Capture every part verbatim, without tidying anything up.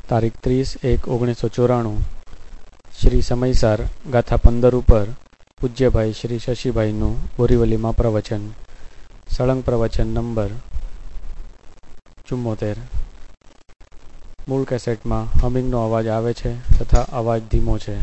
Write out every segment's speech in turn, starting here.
તારીખ ત્રીસ એક ઓગણીસો ચોરાણું શ્રી સમયસાર ગાથા પંદર ઉપર પૂજ્યભાઈ શ્રી શશીભાઈનું બોરીવલીમાં પ્રવચન. સળંગ પ્રવચન નંબર ચુમ્મોતેર. મૂળ કેસેટમાં હમિંગનો અવાજ આવે છે તથા અવાજ ધીમો છે.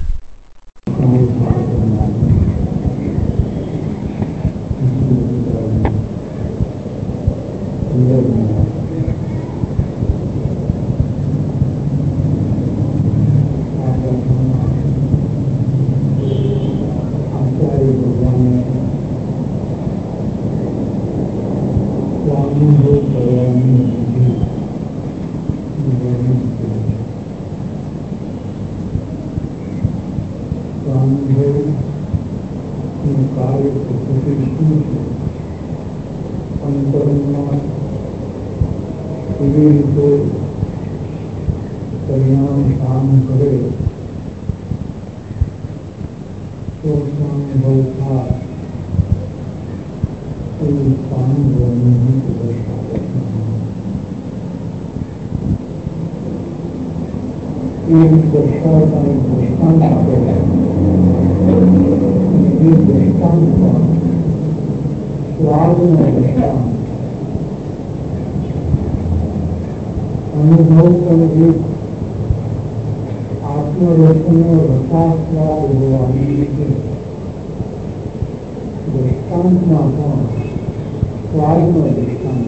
અનુભવ પણ એક આત્મરસનો રસાસ્વાદ હોવાની રીતે દ્રષ્ટાંતમાં પણ સ્વાદનો દ્રષ્ટાંત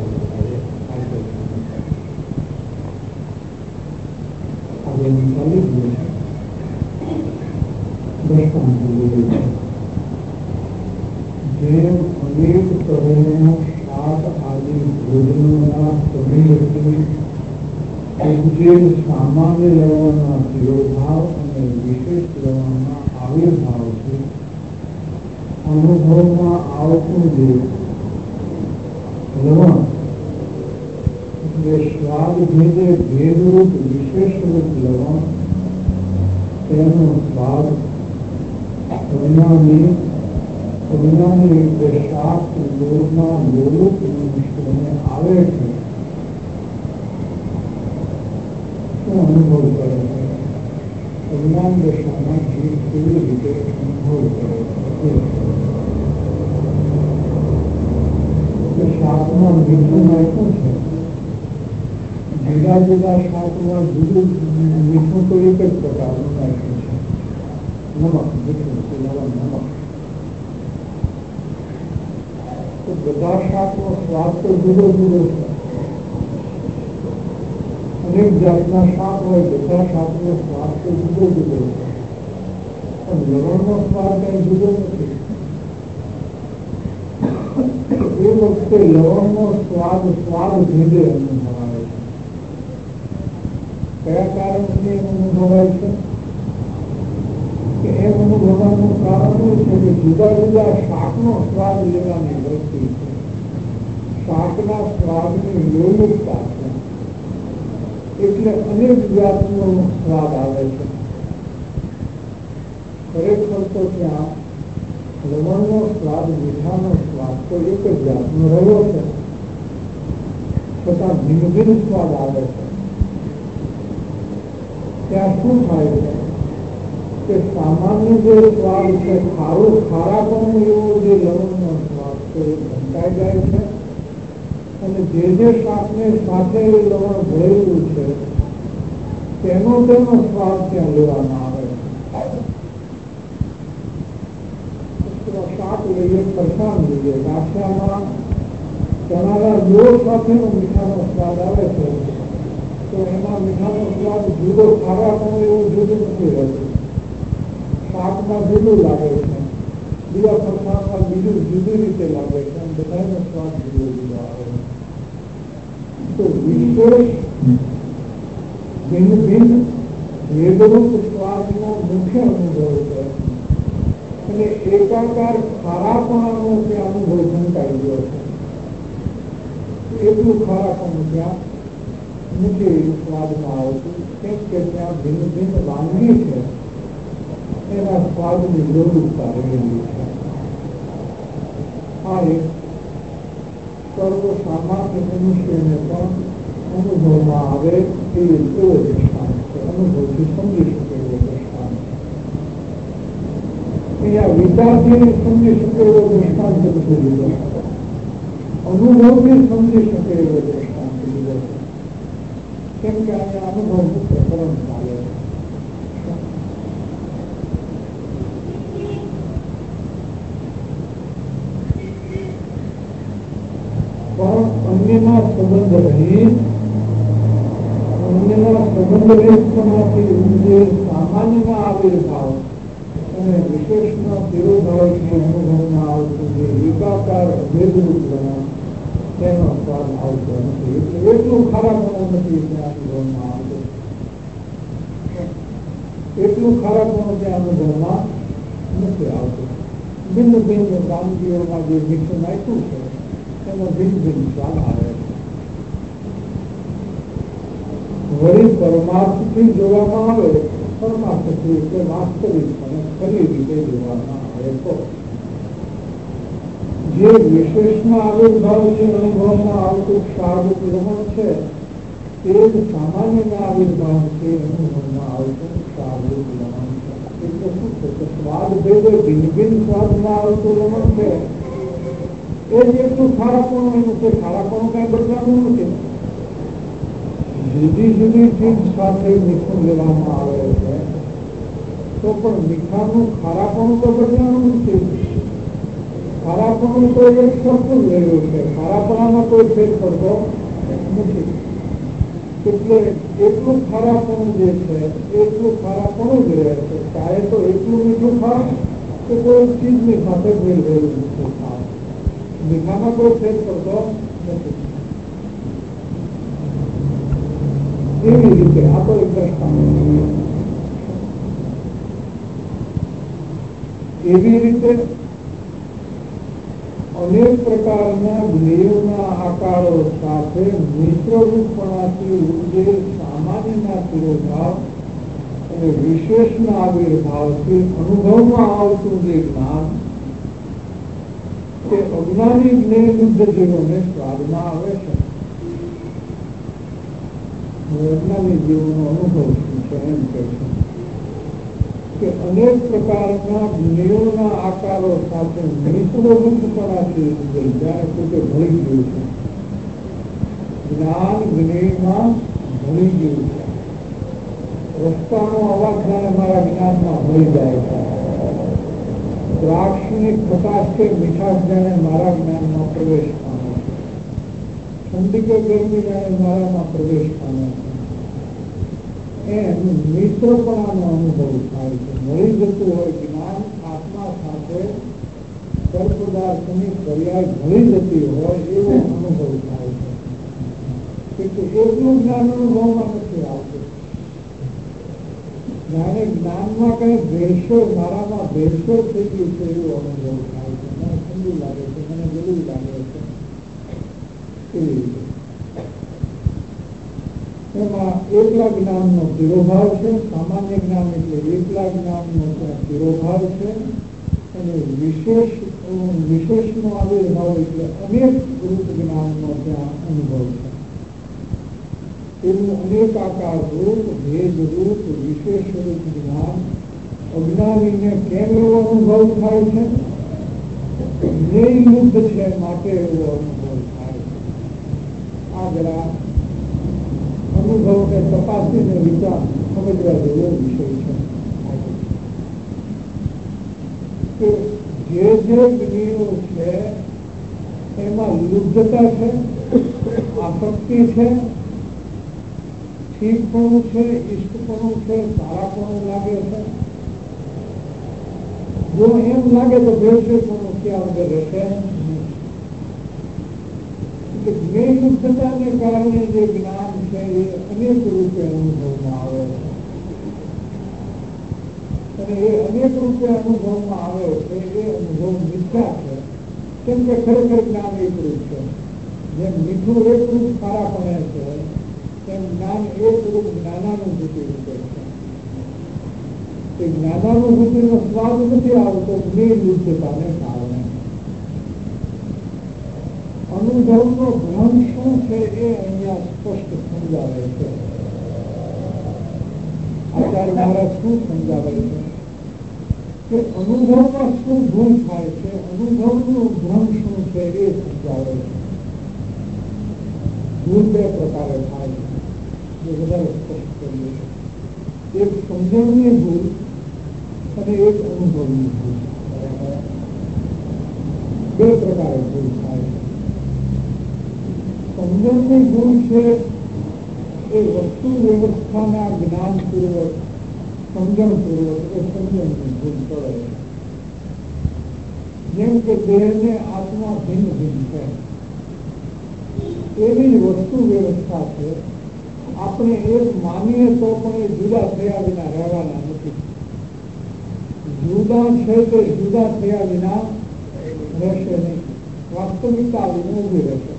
જેમ અનેક તરહના શાક આદિ ભોજનોના સમયથી જે સામાન્ય લેવાના તિરોભાવ અને વિશેષ લેવાના આવિર્ભાવ છે, અનુભવમાં આવતું જે લવણ એટલે સ્વાદ ભેદે ભેદરૂપ વિશેષરૂપ લવણ, તેનો સ્વાદ પરિણામી પરિણામી એટલે શાક લોટના લોલુપ મિશ્રણે આવે છે. અનુભવ કરે છે પરિણામ દશામાં જીવ કેવી રીતે અનુભવ કરે છે. એટલે શાકમાં મીઠું નાખ્યું છે, જુદા જુદા શાકમાં જુદું મીઠું તો એક જ પ્રકારનું નાખ્યું છે. નમક મીઠું લવણ નમક, તો બધા શાકનો સ્વાદ તો જુદો જુદો છે. અનેક જાતના શાક હોય, બધા શાકનો સ્વાદ તો જુદો જુદો છે, પણ લવણનો સ્વાદ કઈ જુદો નથી. એ વખતે લવણનો સ્વાદ સ્વાદ ભેદે અનુભવાય છે. કયા કારણથી એમ અનુભવાય છે કે એમ અનુભવવાનું કારણ એ છે કે જુદા જુદા શાકનો સ્વાદ લેવાની વૃત્તિ છે. શાકના સ્વાદની લોલુપતા છે, એટલે અનેક જાતનો સ્વાદ આવે છે. ખરેખર તો ત્યાં લવણનો સ્વાદ, મીઠાનો સ્વાદ તો એક જ જાતનો રહ્યો છે, છતાં ભિન્ન ભિન્ન સ્વાદ આવે છે. ત્યાં શું થાય છે કે સામાન્ય જે સ્વાદ છે, ખારું ખારાપણું એવો જે લવણનો સ્વાદ છે એ ઘંટાઈ જાય છે, અને જે જે શાકને સાથે લવણ ભરેલું છે તેનો તેનો સ્વાદ ત્યાં લેવામાં આવે છે. શાક લઈએ, ફરસાણ લઈએ, ગાંઠિયામાં ચણાના લોટ સાથેનો મીઠાનો સ્વાદ આવે છે, તો એમાં મીઠાનો સ્વાદ જુદો ખારાપણું એવું જુદું નથી રહેતું. શાકમાં જુદું લાગે છે, બીજા ફરસાણમાં બીજું જુદી રીતે લાગે છે, અને બધાનો સ્વાદ જુદો જુદો આવે છે. તો વિશેષ ભિન્ન ભિન્ન ભેદરૂપ સ્વાદનો મુખ્ય અનુભવ છે, અને એકાકાર ખારાપણાનો ત્યાં અનુભવ સંકાઈ ગયો છે. એટલું ખારાપણું ત્યાં નથી સ્વાદમાં આવતું, કેમ કે ત્યાં ભિન્ન ભિન્ન વાનગી છે, એના સ્વાદની લોલુપતા રહેલી છે. આ એક સર્વ સામાન્ય મનુષ્યને પણ અનુભવમાં આવે એ એવો દ્રષ્ટાંત છે. અનુભવથી સમજી શકે એવો દ્રષ્ટાંત છે. અહીંયા વિચારથી સમજી શકે એવો દ્રષ્ટાંત નથી લીધો, અનુભવથી સમજી શકે એવો દ્રષ્ટાંત લીધો છે. કેમ કે અહીંયા અનુભવનું પ્રકરણ ચાલે છે. પણ અન્યના સંબંધ રહિત અન્યના સંબંધ રહિતમાંથી જે સામાન્યના આવિર્ભાવ અને વિશેષના તિરોભાવથી અનુભવમાં આવતું જે એકાકાર અભેદરૂપ બના તેનો સ્વાદ આવતો નથી. એટલે એટલું ખારાપણું નથી ત્યાં અનુભવમાં આવતું, એટલું ખારાપણું ત્યાં અનુભવમાં નથી આવતું. ભિન્ન ભિન્ન વાનગીઓમાં જે મિશ્રણ આપ્યું છે એનો ભિન્ન ભિન્ન સ્વાદ આવે છે. વળી પરમાર્થથી જોવામાં આવે, પરમાર્થથી એટલે વાસ્તવિક અને ખરી રીતે જોવામાં આવે તો જે વિશેષના આવિર્ભાવથી અનુભવમાં આવતું ક્ષારરૂપ લવણ છે તે જ સામાન્યના આવિર્ભાવથી અનુભવમાં આવતું ક્ષારરૂપ લવણ છે. એટલે શું છે કે સ્વાદ ભેદે ભિન્ન ભિન્ન સ્વાદમાં આવતું લવણ છે એ જ એટલું ખારાપણું એનું છે. ખારાપણું કઈ બદલાતું નથી. જુદી જુદી ચીજ સાથે મીઠું લેવામાં આવે છે તો પણ મીઠાનું ખારાપણું તો બદલાનું નથી. ખારાપણું તો એક સરખું જ રહ્યું છે. ખારાપણામાં કોઈ ફેર પડતો નથી. એટલે એટલું ખારાપણું જે છે એટલું ખારાપણું જ રહે છે. ચાહે તો એટલું મીઠું ખાવ કે કોઈ ચીજની સાથે ફેર રહેલું મીઠું ખાવ, મીઠામાં કોઈ ફેર પડતો નથી. એવી રીતે આ તો એક દ્રષ્ટાંત. એવી રીતે અનેક પ્રકારના જ્ઞેયોના આકારો સાથે મિશ્રરૂપણાથી ઉર્જે સામાન્યના તિરોભાવ અને વિશેષના આવિર્ભાવથી અનુભવમાં આવતું જે જ્ઞાન તે અજ્ઞાની જ્ઞેયબુદ્ધ જીવોને સ્વાદમાં આવે છે. અજ્ઞાની જીવોનો અનુભવ શું છે એમ કહે છે કે અનેક પ્રકારના જ્ઞેયોના આકારો સાથે મિશ્રરૂપણાથી જ્યારે પોતે ભળી ગયું છે, જ્ઞાન જ્ઞેયમાં ભળી ગયું છે. રસ્તાનો અવાજ જાણે મારા જ્ઞાનમાં ભળી જાય છે. દ્રાક્ષની ખટાશ કે મીઠાશ જાણે મારા જ્ઞાનમાં પ્રવેશ પામે છે. ઠંડી કે ગરમી જાણે મારામાં પ્રવેશ પામે છે. એમ મિશ્રપણાનો અનુભવ થાય છે. મળી જતું હોય જ્ઞાન આત્મા સાથે પદાર્થની પર્યાય મળી જતી હોય એવો અનુભવ થાય છે. એટલું જ્ઞાન અનુભવમાં નથી આવતું. જાણે જ્ઞાનમાં કઈ ભેળસેળ મારામાં ભેળસેળ થઈ ગયું છે એવો અનુભવ થાય છે. મને ઠંડુ લાગે છે, મને ગળું લાગે છે. એવી રીતે એમાં એકલા જ્ઞાનનો તિરોભાવ છે. સામાન્ય જ્ઞાન એટલે એકલા જ્ઞાનનો તિરોભાવ છે. અને વિશેષ વિશેષનો આવિર્ભાવ એટલે અનેક રૂપ જ્ઞાનનો ત્યાં અનુભવ છે. એનું અનેક આકાર રૂપ, ભેદ રૂપ, વિશેષ રૂપ જ્ઞાન અજ્ઞાનીને કેમ એવો અનુભવ થાય છે? જ્ઞેયબુદ્ધ છે માટે એવો અનુભવ થાય છે. આ જરા અનુભવને તપાસીને વિચાર સમજવા જેવો વિષય છે કે જે જે જ્ઞેયો છે એમાં લુબ્ધતા છે, આસક્તિ છે, ઠીકપણું છે, ઇષ્ટપણું છે, સારાપણું લાગે છે. જો એમ લાગે તો ભેળસેળપણું ક્યાં વગર રહેશે. જ્ઞેયબુદ્ધતાને કારણે જે જ્ઞાન છે એ અનેક રૂપે અનુભવમાં આવે છે. અને એ અનેક રૂપે અનુભવમાં આવે છે એ અનુભવ મિથ્યા છે. કેમ કે ખરેખર જ્ઞાન એક રૂપ છે. જેમ મીઠું એક રૂપ ખારાપણે છે તેમ જ્ઞાન એક રૂપ જ્ઞાનાનુભૂતિ રૂપે છે. એ જ્ઞાનાનુભૂતિનો સ્વાદ નથી આવતો જ્ઞેયબુદ્ધતાને કારણે. અનુભવનો ભ્રમ શું છે એ અહીંયા સ્પષ્ટ સમજાવે છે. આચાર્ય મહારાજ શું સમજાવે છે કે અનુભવમાં શું ભૂલ થાય છે, અનુભવનું ભ્રમ શું છે એ સમજાવે છે. ભૂલ બે પ્રકારે થાય છે, જે વધારે સ્પષ્ટ કરીએ છીએ. એક સમજણની ભૂલ અને એક અનુભવની ભૂલ. બે પ્રકારે ભૂલ થાય છે. સમજણની ભૂલ છે એ વસ્તુ વ્યવસ્થાના જ્ઞાનપૂર્વક, સમજણપૂર્વક એ સમજણની ભૂલ પડે. જેમ કે દેહને આત્મા ભિન્ન ભિન્ન છે, એવી વસ્તુ વ્યવસ્થા છે. આપણે એક માનીએ તો પણ એ જુદા થયા વિના રહેવાના નથી. જુદા છે તે જુદા થયા વિના રહેશે નહીં. વાસ્તવિકતા આવીને ઉભી રહેશે.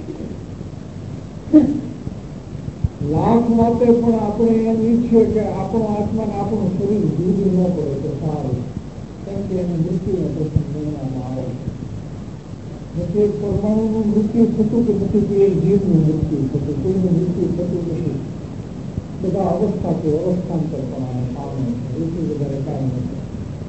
લાખ માટે પણ આપણે એમ ઈચ્છીએ કે આપણો આત્મા ને આપણું શરીર જુદું ન પડે તો સારું, કેમ કે એને મૃત્યુનો પ્રસંગ ગણવામાં આવે છે. નથી એક પરમાણુનું મૃત્યુ થતું કે નથી એક જીવનું મૃત્યુ થતું, કોઈનું મૃત્યુ થતું નથી. બધા અવસ્થા કે અવસ્થાંતર પણ પામે છે, એટલું વધારે કાંઈ નથી.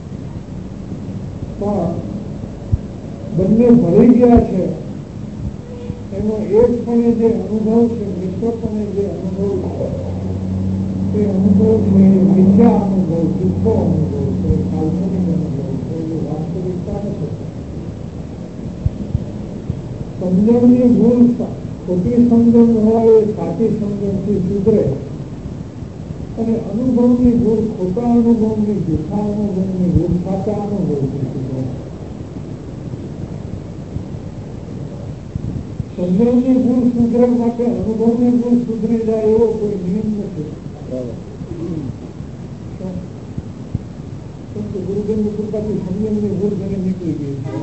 પણ બંને ભરી ગયા છે. એનો એકપણે જે અનુભવ છે, મિશ્રપણે જે અનુભવ છે, તે અનુભવ છે મિથ્યા અનુભવ, જુઠ્ઠો અનુભવ છે, કાલ્પનિક અનુભવ છે, એ વાસ્તવિકતા નથી. સમજણની ભૂલ ખોટી સમજણ હોય એ સાચી સમજણથી સુધરે, અને અનુભવની ભૂલ ખોટા અનુભવની, જૂઠા અનુભવની ભૂલ સાચા અનુભવથી સુધરે. સમજણની ભૂલ સુધરે માટે અનુભવની ભૂલ સુધરી જાય એવો કોઈ નિયમ નથી. ગુરુદેવની કૃપાથી સમજણની ભૂલ મને નીકળી ગઈ છે.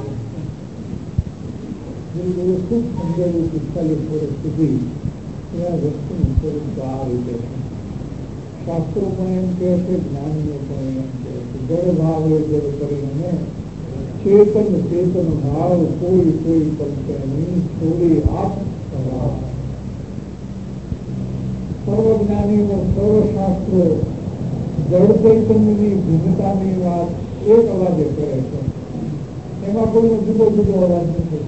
ગુરુદેવે ખૂબ સમજાવ્યું પિસ્તાલીસ વર્ષ સુધી એ આ વસ્તુનું સ્વરૂપ તો આ રીતે છે. શાસ્ત્રો પણ એમ કહે છે, જ્ઞાનીઓ પણ એમ કહે છે, જળ ભાવ એ જળ કરીને ચેતન ચેતન ભાવ કોઈ કોઈ કરશે નહીં, થોડી આપ સર્વજ્ઞાનીઓ સર્વશાસ્ત્રો જળ ચૈતન્યની ભિન્નતાની વાત એક અવાજે કરે છે. એમાં કોઈનો જુદો જુદો અવાજ નથી.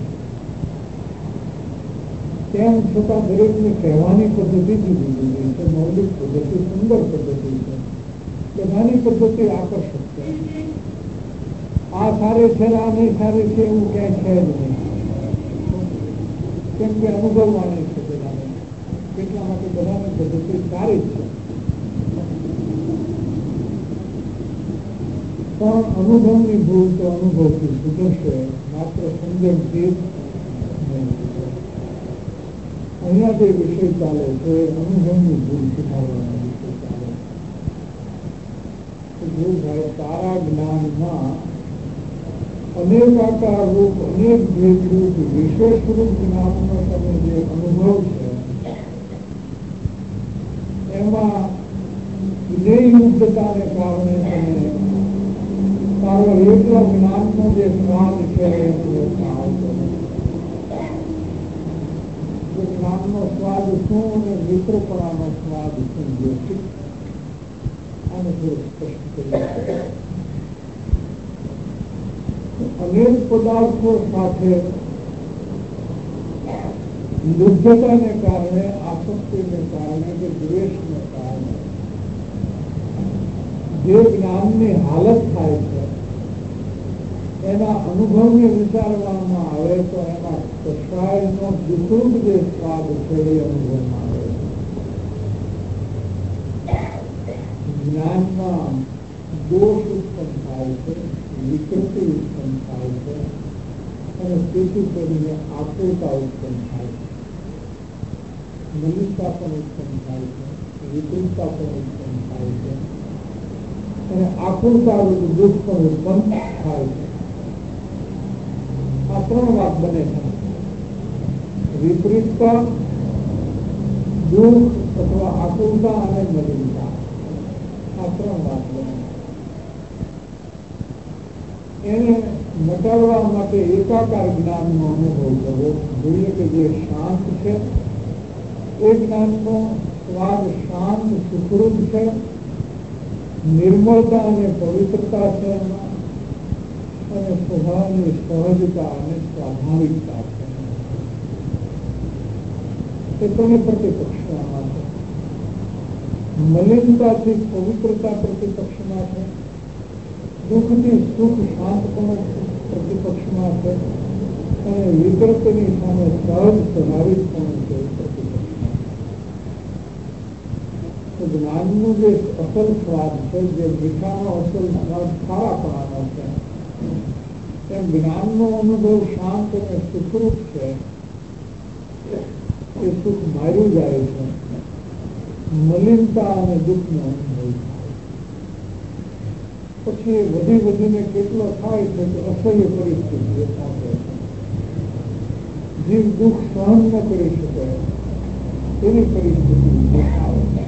તેમ છતાં દરેકની કહેવાની પદ્ધતિ જુદી જુદી છે. મૌલિક પદ્ધતિ સુંદર પદ્ધતિ છે, બધાની પદ્ધતિ આકર્ષક છે. આ સારી છે, આ નહીં સારી છે એવું ક્યાંય છે જ નહીં. કેમ કે અનુભવવાની છે બધાને, એટલા માટે બધાની પદ્ધતિ સારી જ છે. પણ અનુભવની ભૂલ તો અનુભવથી સુધરશે, માત્ર સમજણથી નહીં. અહીંયા જે વિષય ચાલે છે અનુભવની ભૂલ સુધારવાનો વિષય ચાલે છે. જો ભાઈ તારા જ્ઞાનમાં અનેક આકાર રૂપ, અનેક ભેદ રૂપ, વિશેષ રૂપ જ્ઞાનનો તમે જે અનુભવ છે એમાં વિનયયુક્તતાને કારણે તમે તારો એકલો જ્ઞાનનો જે સ્વાદ છે જ્ઞાનનો સ્વાદ શું અને મિત્રપણાનો સ્વાદ શું જે આને થોડું સ્પષ્ટ કરીએ. અનેક પદાર્થો સાથે લુબ્ધતાને કારણે, આસક્તિને કારણે કે દ્વેષને કારણે જે જ્ઞાનની હાલત થાય છે એના અનુભવને વિચારવામાં આવે તો એમાં કસાયનો વિકૃત જે સ્વાદ છે એ અનુભવમાં આવે છે. જ્ઞાનમાં દોષ ઉત્પન્ન થાય છે, વિકૃતિ ઉત્પન્ન થાય છે, અને તેથી કરીને આકૃતા ઉત્પન્ન થાય છે, મલિનતા પણ ઉત્પન્ન થાય છે, વિકૃતતા પણ ઉત્પન્ન થાય છે, અને આકૃતા દુઃખ પણ ઉત્પન્ન થાય છે. આ ત્રણ વાત બને છે. વિપરીતતા, દુઃખ અથવા આકુલતા અને મલિનતા, આ ત્રણ વાત બને. એને મટાડવા માટે એકાકાર જ્ઞાનનો અનુભવ કરવો જોઈએ કે જે શાંત છે, એ જ્ઞાનનો સ્વાદ શાંત સુખરૂપ છે, નિર્મળતા અને પવિત્રતા છે એમાં, અને સ્વભાવની સહજતા અને સ્વાભાવિકતા છે. એ તમે પ્રતિપક્ષમાં છે. મલિનતાથી પવિત્રતા પ્રતિપક્ષમાં છે, દુઃખથી સુખ શાંતપણું પ્રતિપક્ષમાં છે, અને વિકૃતિની સામે સહજ સ્વાભાવિકપણું છે પ્રતિપક્ષમાં. તો જ્ઞાનનું જે અસલ સ્વાદ છે, જે મીઠાનો અસલ સ્વાદ ખારાપણાનો છે, એમ જ્ઞાનનો અનુભવ શાંત અને સુખરૂપ છે. એ સુખ માર્યું જાય છે, મલિનતા અને દુઃખનો અનુભવ થાય. પછી એ વધી વધીને કેટલો થાય છે કે અસહ્ય પરિસ્થિતિ પહોંચે છે. જીવ દુઃખ સહન ન કરી શકે એવી પરિસ્થિતિ દેખાય છે.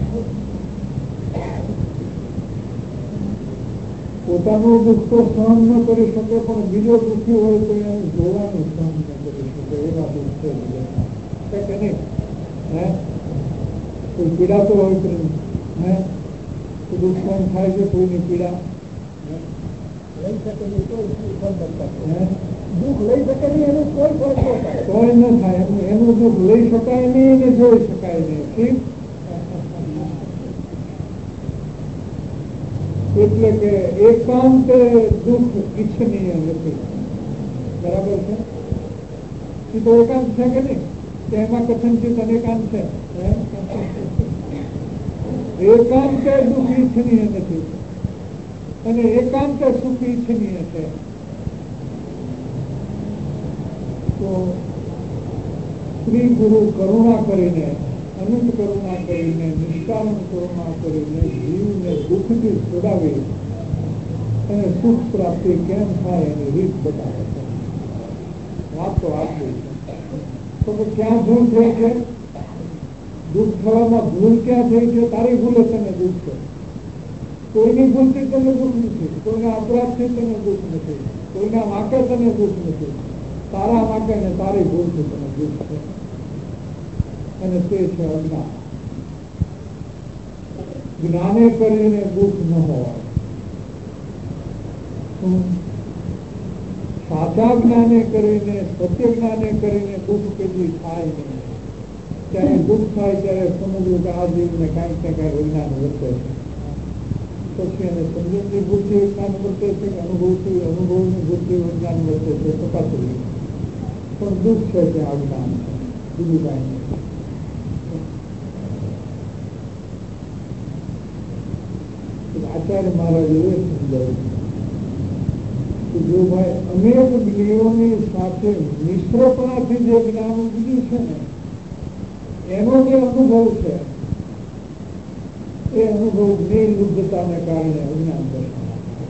પોતાનું દુઃખ તો સહન ન કરી શકે, પણ બીજો દુઃખી હોય તો એને જોવાનું સહન ન કરી શકે એવા દુઃખ છે કે નહીં? હે કોઈ પીડા તો હોય કે હે દુઃખ સહન થાય છે કોઈની પીડા લઈ શકે નહીં, દુઃખ લઈ શકે નહીં એનું કોઈ ફરક ન થાય, કોઈ ન થાય એનું એનું દુઃખ લઈ શકાય નહીં એને જોઈ શકાય નહીં. ઠીક, એટલે કે એકાંત દુઃખ ઈચ્છનીય નથી. બરાબર છે? એ તો એકાંત છે કે નહીં? એમાં કથનચિત અનેકાંત છે. એકાંત દુઃખ ઈચ્છનીય નથી અને એકાંત સુખ ઈચ્છનીય છે. તો શ્રી ગુરુ કરુણા કરીને, અનંત કરુણા કરીને, નિષ્કારણ કરુણા કરીને જીવને દુઃખથી છોડાવી અને સુખ પ્રાપ્તિ કેમ થાય એની રીત બતાવે છે. વાત તો આટલી છે. તો ક્યાં ભૂલ થઈ છે? દુઃખ થવામાં ભૂલ ક્યાં થઈ છે? તારી ભૂલે તને દુઃખ છે. કોઈની ભૂલથી તને દુઃખ નથી, કોઈના અપરાધથી તને દુઃખ નથી, કોઈના વાંકે તને દુઃખ નથી. તારા વાંકે ને તારી ભૂલથી તને દુઃખ છે, અને તે છે અજ્ઞાન. જ્ઞાને કરીને દુઃખ ન હોય. સાચા જ્ઞાને કરીને, સત્ય જ્ઞાને કરીને દુઃખ કેટલી થાય નહીં. ત્યારે દુઃખ થાય ત્યારે સમજવું કે આ જીવને કાંઈક ને કાંઈક વિજ્ઞાન વર્તે છે. પછી એને સમજણની બુદ્ધિ વિજ્ઞાન વર્તે છે કે અનુભવથી અનુભવની બુદ્ધિ વિજ્ઞાન વર્તે છે, તપાસવું. પણ દુઃખ છે કે અજ્ઞાન છે, બીજું કાંઈ નહીં. આચાર્ય મહારાજ એવું સમજાવ્યું કે જો ભાઈ અનેક જ્ઞેયોની સાથે મિશ્રપણાથી જે જ્ઞાન ઉગડ્યું છે ને, એનો જે અનુભવ છે એ અનુભવ નિર્લુબ્ધતાને કારણે અજ્ઞાન દર્શન.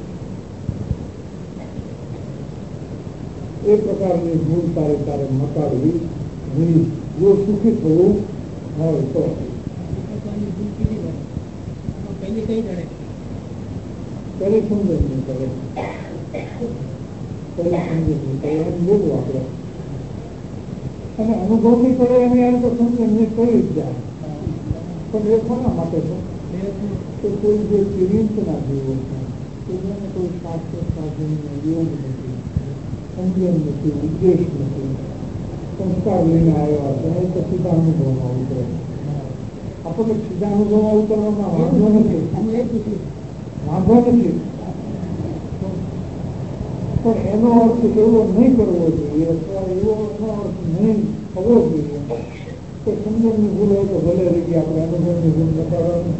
એ પ્રકારની ભૂલ તારે તારે મટાડવી નહીં. જો સુખી થવું હોય તો પહેલી સમજણ નહીં કરે, પહેલી સમજણ નહીં કરે એમ બોલવું આપણે. અને અનુભવની પડે એની યાર તો સમજણ નહીં કરી જ જાય. પણ એ કોના માટે છે? તો કોઈ જે ચિરિંતના જીવો છે, કોઈને કોઈ શાસ્ત્ર સાધનનો યોગ નથી, સમજણ નથી, ઉદ્દેશ નથી, સંસ્કાર લઈને આવ્યા છે, એ તો સીધા અનુભવમાં ઉતરે. આપણને સીધા અનુભવમાં ઉતરવામાં વાંધો નથી, વાંધો નથી, પણ એનો અર્થ એવો નહીં કરવો જોઈએ, અથવા એવો એનો અર્થ નહીં થવો જોઈએ કે સમજણની ભૂલ હોય તો ભલે રહી ગઈ, આપણે અનુભવની ભૂલ બતાવવાની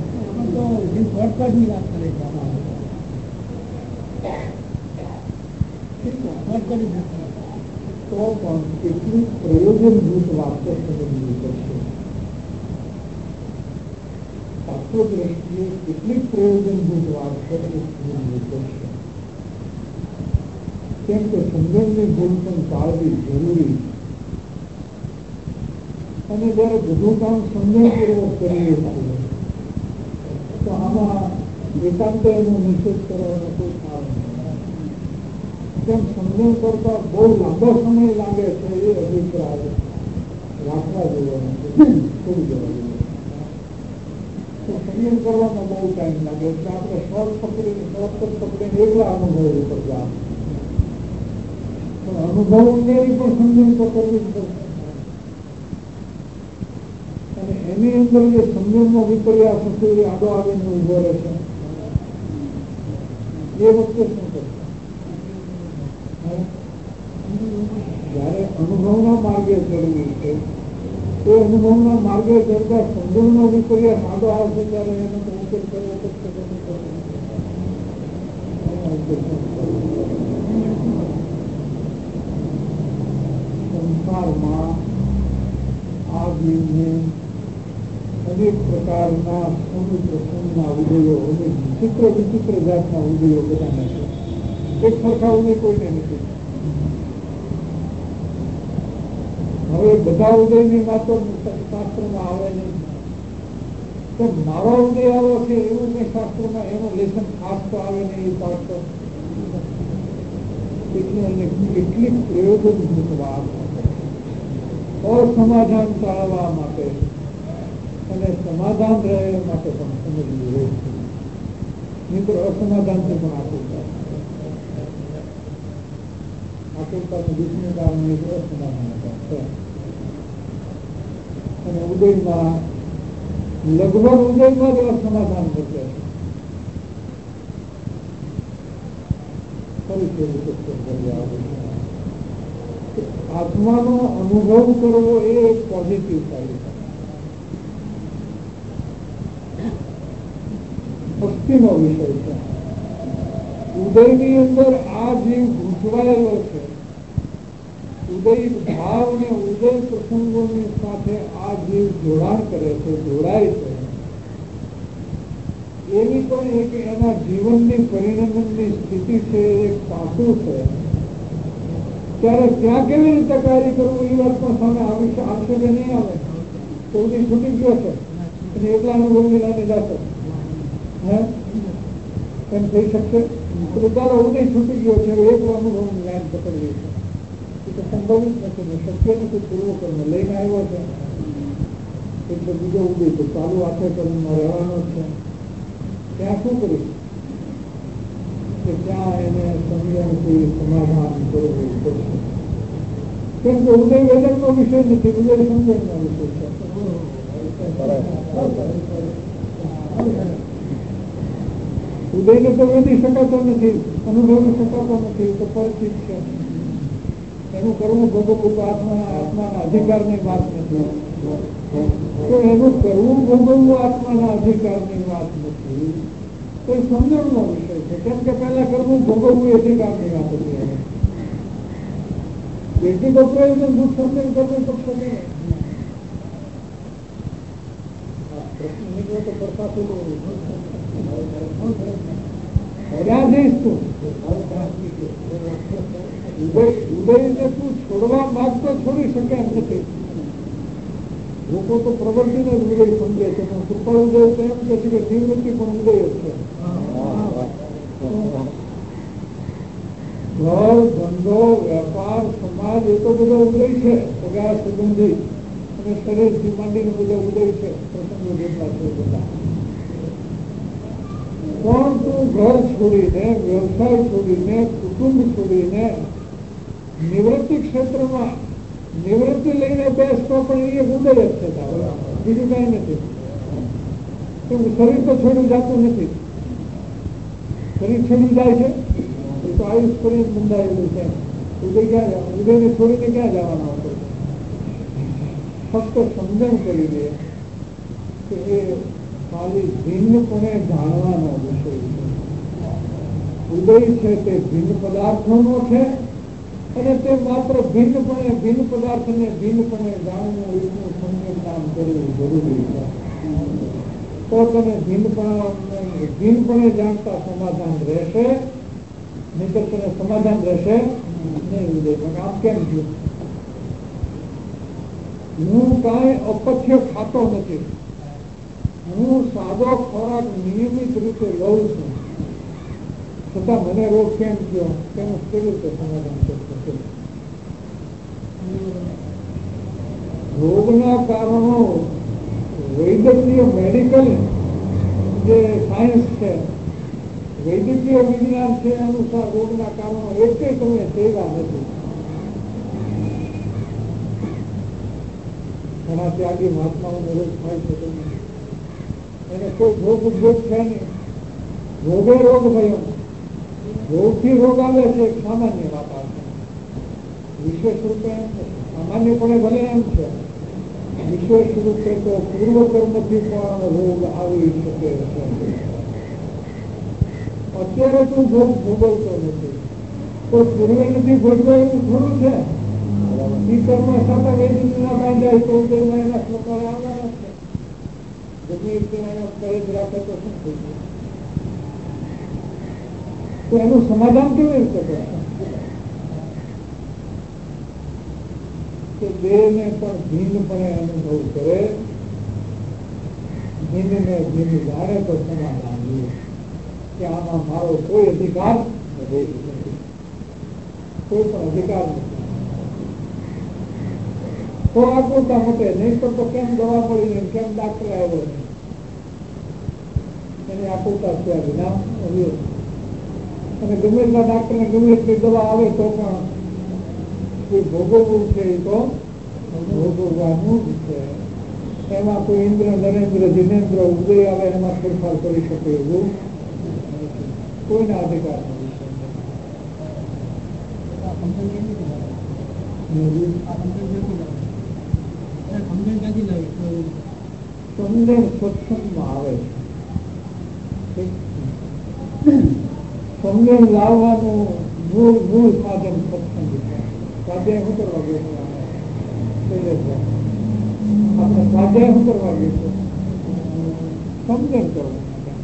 તો પણ કેટલી પ્રયોજનભૂત વાતો સમજવી પડશે. શાસ્ત્રો દ્રષ્ટિએ કેટલીક પ્રયોજનભૂત વાત છે એ સમજવી પડશે. કેમ કે સમજણની ભૂલ પણ ટાળવી જરૂરી. અને જયારે બધું કામ સમજણપૂર્વક કરીએ છીએ તો આમાં એકાંત એનો નિષેધ કરવાનો કોઈ કારણ નથી. તેમ સમજણ કરતા બહુ લાંબો સમય લાગે છે એ અભિપ્રાય રાખવા જેવો નથી, છોડી દેવા જેવો. તો સમજણ કરવામાં બહુ ટાઈમ લાગે એટલે આપણે શોર્ટ પકડીને શોર્ટકટ પકડીને એકલા અનુભવ ઉપર જાવ, પણ અનુભવ અંગેની પણ સમજણ તો કરવી જ પડશે. અને એની અંદર જે સમજણનો વિપર્યાસ હતો એ આડો આવીને ઉભો રહેશે, એ વખતે શું કરશે? જયારે અનુભવના માર્ગે ચડવું છે એ અનુભવના માર્ગે ચડતા સમજણનો વિપર્યાસ આડો આવશે ત્યારે એનો તો ઉકેલ કરવો પડશે. સંસારમાં આ જીવને અનેક પ્રકારના સમુદ્ર પ્રસંગના ઉદયો, અનેક વિચિત્ર વિચિત્ર જાતના ઉદયો બધાને છે. એક સરખા ઉદય કોઈને નથી. હવે બધા ઉદયની વાતો શાસ્ત્રમાં આવે નહીં, તો મારો ઉદય આવો છે એવું મેં શાસ્ત્રમાં એનું લેખન ખાસ તો આવે નહીં. એ પાઠ એટલે એને કેટલીક પ્રયોજનભૂત વાત અસમાધાન ટાળવા માટે અને સમાધાન રહે માટે પણ સમજવું રહે છે. મિત્ર અસમાધાનથી પણ આકુલતા આકુલતાનું વિષ્ણુ કારણે એક અસમાધાન છે. અને ઉદયમાં લગભગ ઉદયમાં જ અસમાધાન થશે. આત્માનો અનુભવ કરવો એ એક પોઝિટિવ સાઈડ છે. ભક્તિનો વિષય છે. ઉદયની અંદર આ જીવ ગૂંચવાયેલો છે. ઉદય ભાવ ને ઉદય પ્રસંગોની સાથે આ જીવ જોડાણ કરે છે, જોડાય છે. એની પણ એક એના જીવનની પરિણમનની સ્થિતિ છે, એક પાસું છે. ત્યારે ત્યાં કેવી રીતે કાર્ય કરવું એ વાત પણ સામે આવી આવશે કે નહીં આવે? તો ઉદય છૂટી ગયો છે અને એકલા અનુભવ મિલાને જશે, હે એમ થઈ શકશે? તો ચાલો ઉદય છૂટી ગયો છે, એકલો અનુભવ લાઈન પકડવી છે, એ તો સંભવિત નથી, શક્ય નથી. પૂર્વ કર્મ લઈને આવ્યો છે એટલે બીજો ઉદય તો ચાલુ આખે કર્મમાં રહેવાનો છે. ત્યાં શું કરીશ કે ત્યાં એને સંયમથી સમાધાન કરવું પડશે. કેમ કે ઉદય વેદનનો વિષય નથી, ઉદય સમજણનો વિષય છે. ઉદયને તો વેદી શકાતો નથી, અનુભવી શકાતો નથી, તો પરિચિત છે. એનું કરવું ભોગવવું આત્મા આત્માના અધિકારની વાત નથી. તો એનું કરવું ભોગવવું આત્માના અધિકારની વાત નથી, તો એ સમજણનો વિષય છે. કેમ કે પહેલા કરવું ભોગવવું એ અધિકારની વાત હતી. એટલી તો પ્રયોજન દુઃખ સમજણ કરવું પડશે નહીં. પ્રશ્ન નીકળો તો કરતા ક્યાં જઈશ તું? ઉદયને તું છોડવા માંગતો છોડી શકે એમ નથી. લોકો તો પ્રવૃત્તિને જ ઉદય સમજે છે, પણ કૃપા ઉદય તો એમ કે છે કે નિવૃત્તિ પણ ઉદય જ છે. ઘર, ધંધો, વેપાર, સમાજ એ તો બધો ઉદય છે. પગાર સંબંધી અને શરીરથી માંડીને બધા ઉદય છે. પ્રસંગો જેટલા છે બધા. પણ તું ઘર છોડીને, વ્યવસાય છોડીને, કુટુંબ છોડીને નિવૃત્તિ ક્ષેત્રમાં નિવૃત્તિ લઈને બેસતો પણ એ ઉદય જ છે, બીજું કઈ નથી. શરીર તો છોડી જતું નથી. શરીર છોડી જાય છે એ તો આયુષ શરીર બંધાયેલું છે. ઉદય ક્યાં જવાનું? ઉદયને છોડીને ક્યાં જવાના હતો? ફક્ત સમજણ કરી દે કે એ ખાલી ભિન્નપણે જાણવાનો વિષય છે. ઉદય છે તે ભિન્ન પદાર્થોનો છે અને તે માત્ર ભિન્નપણે ભિન્ન પદાર્થને ભિન્નપણે જાણવું એટલું સંજ્ઞાન કરવું જરૂરી છે. તો તમે ભિન્નપણે ભિન્નપણે જાણતા સમાધાન રહેશે, નહીંતર તને સમાધાન રહેશે નહીં. ઉદય પણ આમ કેમ થયું? હું કાંઈ અપથ્ય ખાતો નથી. હું સાદો ખોરાક નિયમિત રીતે લઉં છું. છતાં મને રોગ કેમ થયો તેનું કેવી રીતે સમાધાન થશે? રોગના કારણો વૈદ્યકીય મેડિકલ જે સાયન્સ છે, વૈદ્યકીય વિજ્ઞાન છે અનુસાર રોગના કારણો એક કઈ તમને સેવા નથી. ઘણા ત્યાગી મહાત્માઓને રોગ થાય છે, એને કોઈ ભોગ ઉદ્યોગ છે નહીં. રોગે રોગ થયો, રોગથી રોગ આવે છે એક સામાન્ય વાત આવે. વિશેષ રૂપે સામાન્યપણે ભલે એમ છે, વિશેષ રૂપે તો પૂર્વકર્મથી પણ રોગ આવી શકે છે. અત્યારે તું ભોગ ભોગવતો નથી, કોઈ પૂર્વે નથી ભોગવા એવું થોડું છે. એ કર્મ સાથે વેદિક ના બાંધાય તો એના સ્વકાર આવવાના છે. ગમે તે એના કરેજ રાખે તો શું થઈ ગયું? તો એનું સમાધાન કેવી રીતે કરશે? કે દેહને પણ ભીનપણે અનુભવ કરે, ભીનને ભીન જાણે તો સમાધાન લે કે આમાં મારો કોઈ અધિકાર નથી, કોઈ પણ અધિકાર નથી. તો આકૃતા મટે, નહીં તો કેમ દવા મળી નહીં, કેમ ડાક્ટર આવ્યો નહીં, એની આકૃતા છે વિના. અને ગમે એટલા ડાક્ટરને ગમે એટલી દવા આવે તો પણ કોઈ ભોગવવું છે એ તો ભોગવવાનું જ છે. એમાં કોઈ ઇન્દ્ર, નરેન્દ્ર, જીનેન્દ્ર ઉદય આવે એમાં ફેરફાર કરી શકે એવું કોઈના અધિકાર નથી. સમજણ સત્સંગમાં આવે છે. સમજણ લાવવાનું મૂળ મૂળ સાધન સત્સંગ છે. સ્વાધ્યાય શું કરવા ગયો છે? આપણે સ્વાધ્યાય શું કરવા ગયો છે? સમજણ કરવું.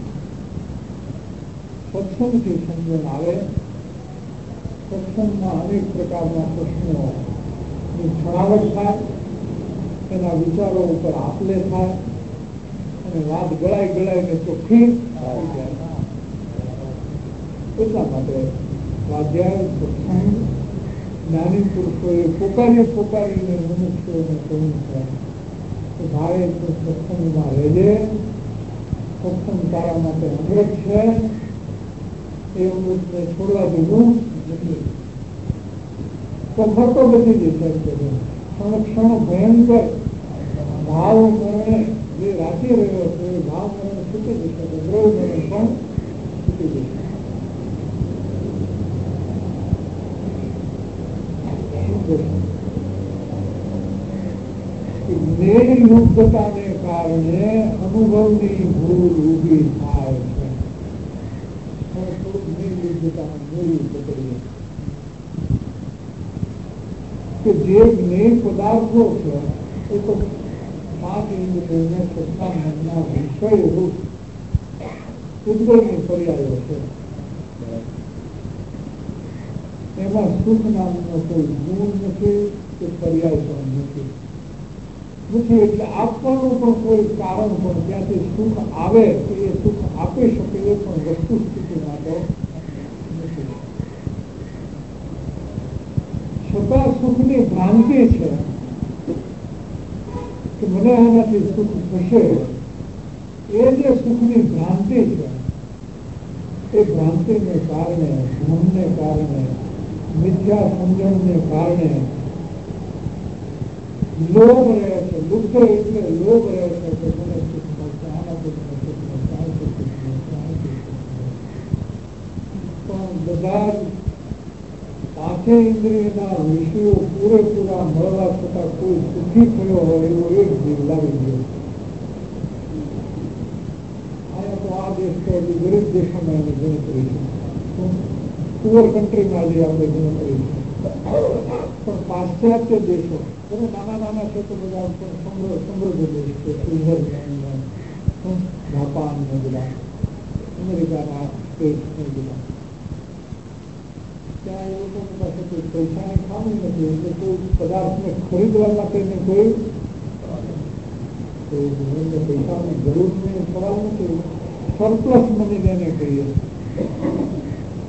સત્સંગથી સમજણ આવે. સત્સંગમાં અનેક પ્રકારના પ્રશ્નોની છણાવટ થાય, એના વિચારો ઉપર આપલે થાય અને વાત ગળાઈ ગળાઈને ચોખ્ખી થઈ જાય. એટલા માટે સ્વાધ્યાય સત્સંગ જ્ઞાની પુરુષોએ પોકારી પોકારીને મનુષ્યોને કહ્યું છે કે ભાઈ તું સત્સંગમાં રહેજે, સત્સંગ તારા માટે અમૃત છે, એ અમૃતને છોડવા દેવું નથી. તો ફરતો બધી જશે. ક્ષણ ક્ષણ ભયંકર ભાવ મરણે જે રાજી રહ્યો છે એ ભાવ મરણે છૂટી જશે, દ્રવ મરણે પણ છૂટી જશે. નિર્યુક્તતાને કારણે અનુભવની ભૂલ ઊભી થાય છે. કે જે જ્ઞેય પદાર્થો છે એ તો પાંચ ઇન્દ્રિયોને સત્તા મનના વિષય રૂપ ઉદ્ગલની પર્યાયો છે. એમાં સુખ નામનો કોઈ ગુણ નથી કે પર્યાય પણ નથી નથી એટલે આપવાનું પણ કોઈ કારણ પણ ત્યાંથી સુખ આવે તો એ સુખ આપી શકે એ પણ વસ્તુ સ્થિતિ માટે નથી. છતાં સુખની ભ્રાંતિ છે કે મને એનાથી સુખ થશે. એ જે સુખની ભ્રાંતિ છે એ ભ્રાંતિને કારણે, ભ્રમને કારણે, મિથ્યા સમજણને કારણે લોભ રહે છે. લુપ્ત એટલે લોભ રહે છે કે મને સુખ મળશે, આનાથી મને સુખ મળશે, આનાથી સુખ મળશે, આનાથી સુખ મળશે. પણ બધા પાંચે ઇન્દ્રિયના વિષયો પૂરેપૂરા મળવા છતાં કોઈ સુખી થયો હોય એવો એક જીવ લાવી ગયો. અહીંયા તો આ દેશ તો ગરીબ દેશોમાં એની ગણતરી છે, પુઅર કન્ટ્રીમાં જે આપણે ગણતરી છે. પણ પાશ્ચાત્ય દેશો તમે નાના નાના છે તો બધા સમૃદ્ધ દેશ છે, સ્વિટ્ઝરલેન્ડ, જાપાન ને બધા, અમેરિકાના સ્ટેટ ને બધા, ત્યાં એ લોકોની પાસે કોઈ પૈસાની ખામી નથી એટલે કોઈ પદાર્થને ખરીદવા માટેને કોઈ પૈસાની જરૂર નહીં, સવાલ નથી. સરપ્લસ મની એને કહીએ.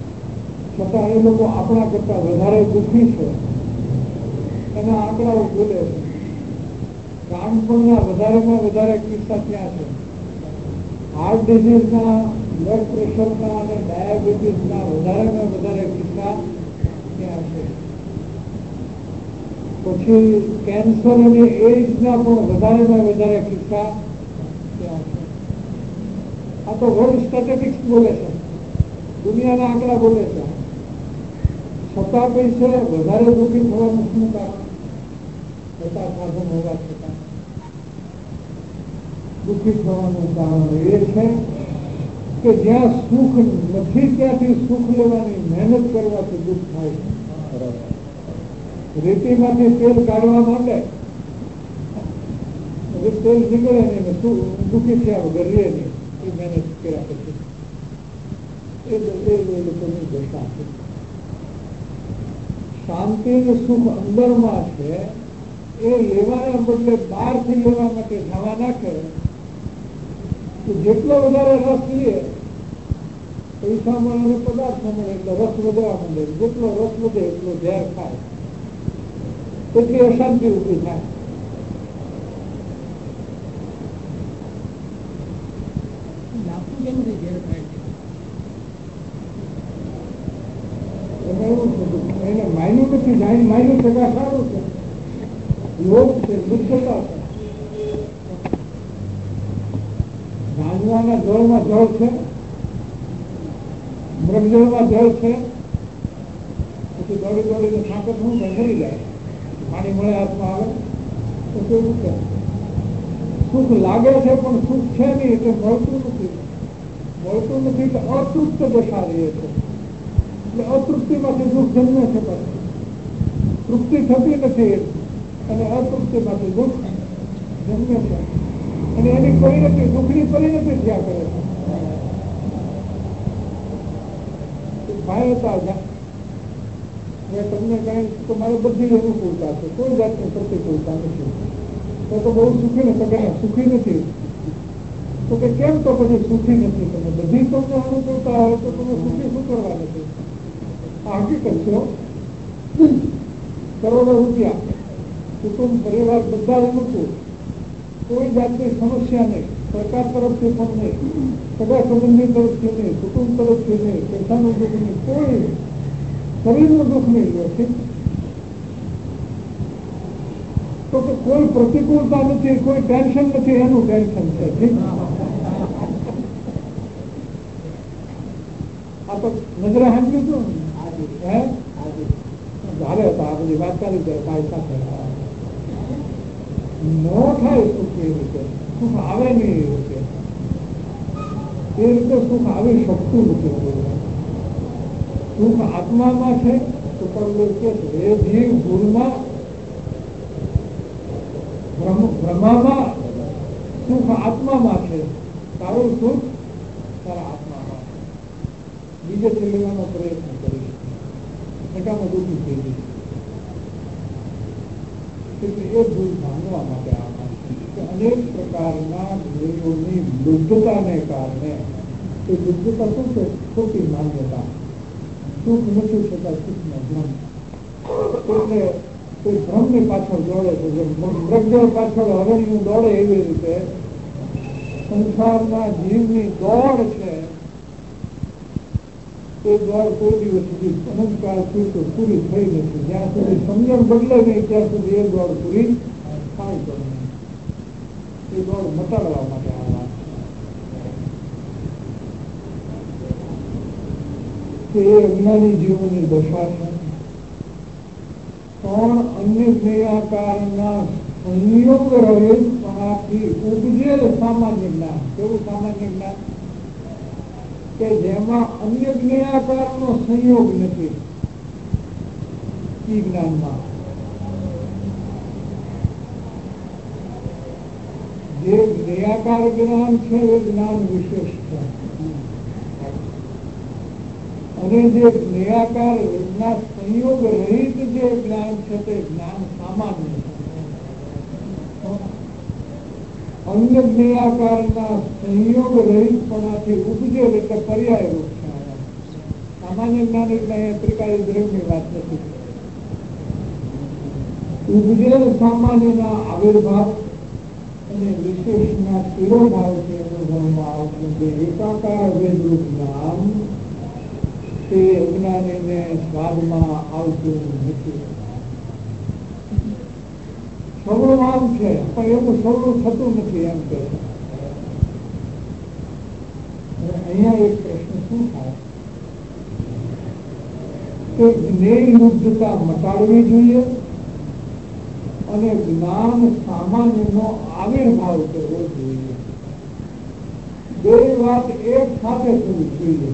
છતાં એ લોકો આપણા કરતા વધારે દુઃખી છે એના આંકડાઓ બોલે છે. કાનપુરના વધારેમાં વધારે કિસ્સા ત્યાં છે. હાર્ટ ડિઝીઝના, બ્લડ પ્રેશરના અને ડાયાબિટીસના વધારેમાં વધારે કિસ્સા ત્યાં છે. પછી કેન્સર અને એઇડ્સના પણ વધારેમાં વધારે કિસ્સા ત્યાં છે. આ તો વર્લ્ડ સ્ટેટિસ્ટિક્સ બોલે છે, દુનિયાના આંકડા બોલે છે. છતાં કઈ છે વધારે દુઃખી થવાનું શું કારણ? છતાં સાધન હોવા છતાં દુઃખી થવાનું કારણ એ છે કે જ્યાં સુખ નથી ત્યાંથી સુખ લેવાની મહેનત કરવાથી દુઃખ થાય છે. રેતીમાંથી તેલ કાઢવા માંડે, તેલ નીકળે નહીં, દુઃખી થયા વગર રહે નહીં, એ મહેનત કર્યા પછી એ લોકોની દશા છે. શાંતિ ને સુખ અંદરમાં છે, એ લેવાના બદલે બહારથી લેવા માટે ધાવા નાખે તો જેટલો વધારે રસ લે, પૈસા મળે અને પદાર્થ મળે એટલે રસ વધવા માંડે. જેટલો રસ વધે એટલો ઝેર ખાય, એટલી અશાંતિ ઊભી થાય. એને માયનું નથી, જાણી માયનું ટકા સારું છે, લોભ છે, બુદ્ધતા છે. જાણવાના જળમાં જળ છે, મૃગજળમાં જળ છે, પછી દોડી દોડીને તાકાત શું થાય, મરી જાય. પાણી મળે હાથમાં આવે તો કેવું છે? સુખ લાગે છે પણ સુખ છે નહીં એટલે મળતું નથી. મળતું નથી એટલે અતૃપ્ત દશા રહે છે. એટલે અતૃપ્તિમાંથી દુઃખ જન્મે છે, પછી તૃપ્તિ થતી નથી અને અતૃપ્તિમાંથી દુઃખ જન્મે છે. અને એની પરિણતિ દુઃખની પરિણતિ થયા કરે છે. ભાઈ હતા મેં તમને કહ્યું તો મારે બધી અનુકૂળતા છે, કોઈ જાતની પ્રતિકૂળતા નથી. તો તો બહુ સુખી ને તો સુખી નથી. તો કે કેમ તો પછી સુખી નથી? તમે બધી તમને અનુકૂળતા હોય તો તમે સુખી શું કરવા નથી? આ હકીકત છે. કરોડો રૂપિયા, કુટુંબ, પરિવાર બધા અનુકૂળ, કોઈ જાતની સમસ્યા નહીં, સરકાર તરફથી પણ નહીં, સગા સંબંધી તરફથી નહીં, કુટુંબ તરફથી નહીં, પૈસાનું દુઃખ નહીં, કોઈ શરીરનું દુઃખ નહીં લે. તો કોઈ પ્રતિકૂળતા નથી, કોઈ ટેન્શન નથી, એનું ટેન્શન છે. આ તો નજરે હાંજ્યું હતું હે ભારે હતા. આ બધી વાત ચાલી જાય ભાઈ સાથે ન થાય સુખ એ રીતે, સુખ આવે નહીં એ રીતે, એ રીતે સુખ આવી શકતું નથી. સુખ આત્મામાં છે તો પરલોક કે છે એ જીવ ભૂલમાં બ્રહ્મામાં, સુખ આત્મામાં છે. તારું સુખ તારા આત્મામાં, બીજેથી લેવાનો પ્રયત્ન કરી એટામાં દુઃખી થઈ ગઈ. એટલે એ ભૂલ ભાંગવા માટે આમાં કે અનેક પ્રકારના ધ્યેયોની લુપ્તતાને કારણે, એ લુપ્તતા શું છે? ખોટી માન્યતા. સુખ નથી છતાં સુખનો ભ્રમ. એટલે એ ભ્રમની પાછળ દોડે છે. જેમ મૃગજળ પાછળ હરણ્યું દોડે એવી રીતે સંસારના જીવની દોડ છે. એ દોડ કોઈ દિવસ સુધી અનંતકાળ સુધી તો પૂરી થઈ નથી. જ્યાં સુધી સંયમ બદલે નહીં ત્યાં સુધી એ દોડ પૂરી થાય તો નહીં. એ દોડ મટાડવા માટે આ વાત છે. એ અજ્ઞાની જીવોની દશા છે. પણ અન્ય જ્ઞેયાકારના સંયોગ રહિતપણાથી ઉપજેલ સામાન્ય જ્ઞાન. કેવું સામાન્ય જ્ઞાન? કે જેમાં અન્ય જ્ઞેયાકારનો સંયોગ નથી. એ જ્ઞાનમાં જે જ્ઞેયાકાર જ્ઞાન છે એ જ્ઞાન વિશેષ છે, અને જે જ્ઞેયાકાર ના સંયોગ રહિત જે જ્ઞાન છે તે જ્ઞાન સામાન્ય છે. અન્ય જ્ઞેયાકારના સંયોગ રહિતપણાથી ઉપજેલ એટલે પર્યાય રૂપ છે. સામાન્ય જ્ઞાન એટલે ત્રિકાળી દ્રવ્યની વાત નથી. ઉપજેલ સામાન્યના આવિર્ભાવ અને વિશેષના તિરોભાવથી અનુભવમાં આવતું જે એકાકાર વેદરૂપ જ્ઞાન તે અજ્ઞાનીને સ્વાદમાં આવતું નથી. સવળું આમ છે પણ એવું સવળું થતું નથી એમ કે અહીંયા એક પ્રશ્ન શું થાય કે જ્ઞેય મુગ્ધતા મટાડવી જોઈએ અને જ્ઞાન સામાન્યનો આવિર્ભાવ કરવો જોઈએ. બે વાત એક સાથે થવી જોઈએ.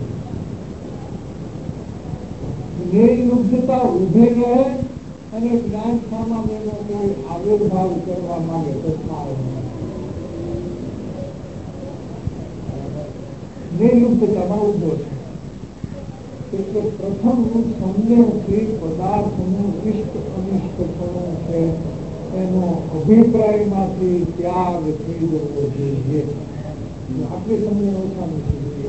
જ્ઞેય મુગ્ધતા ઉભી રહે અને જ્ઞાન સામાન્યનો કોઈ આવિર્ભાવ કરવા માંગે તો થાય. નિર્લુપ્તતામાં ઉભો છે એટલે પ્રથમ સંદેહથી પદાર્થનું ઇષ્ટ અનિષ્ટ થવું છે એનો અભિપ્રાયમાંથી ત્યાગ થઈ જવો જોઈએ. આટલી સમય ઓછામાં જોઈએ.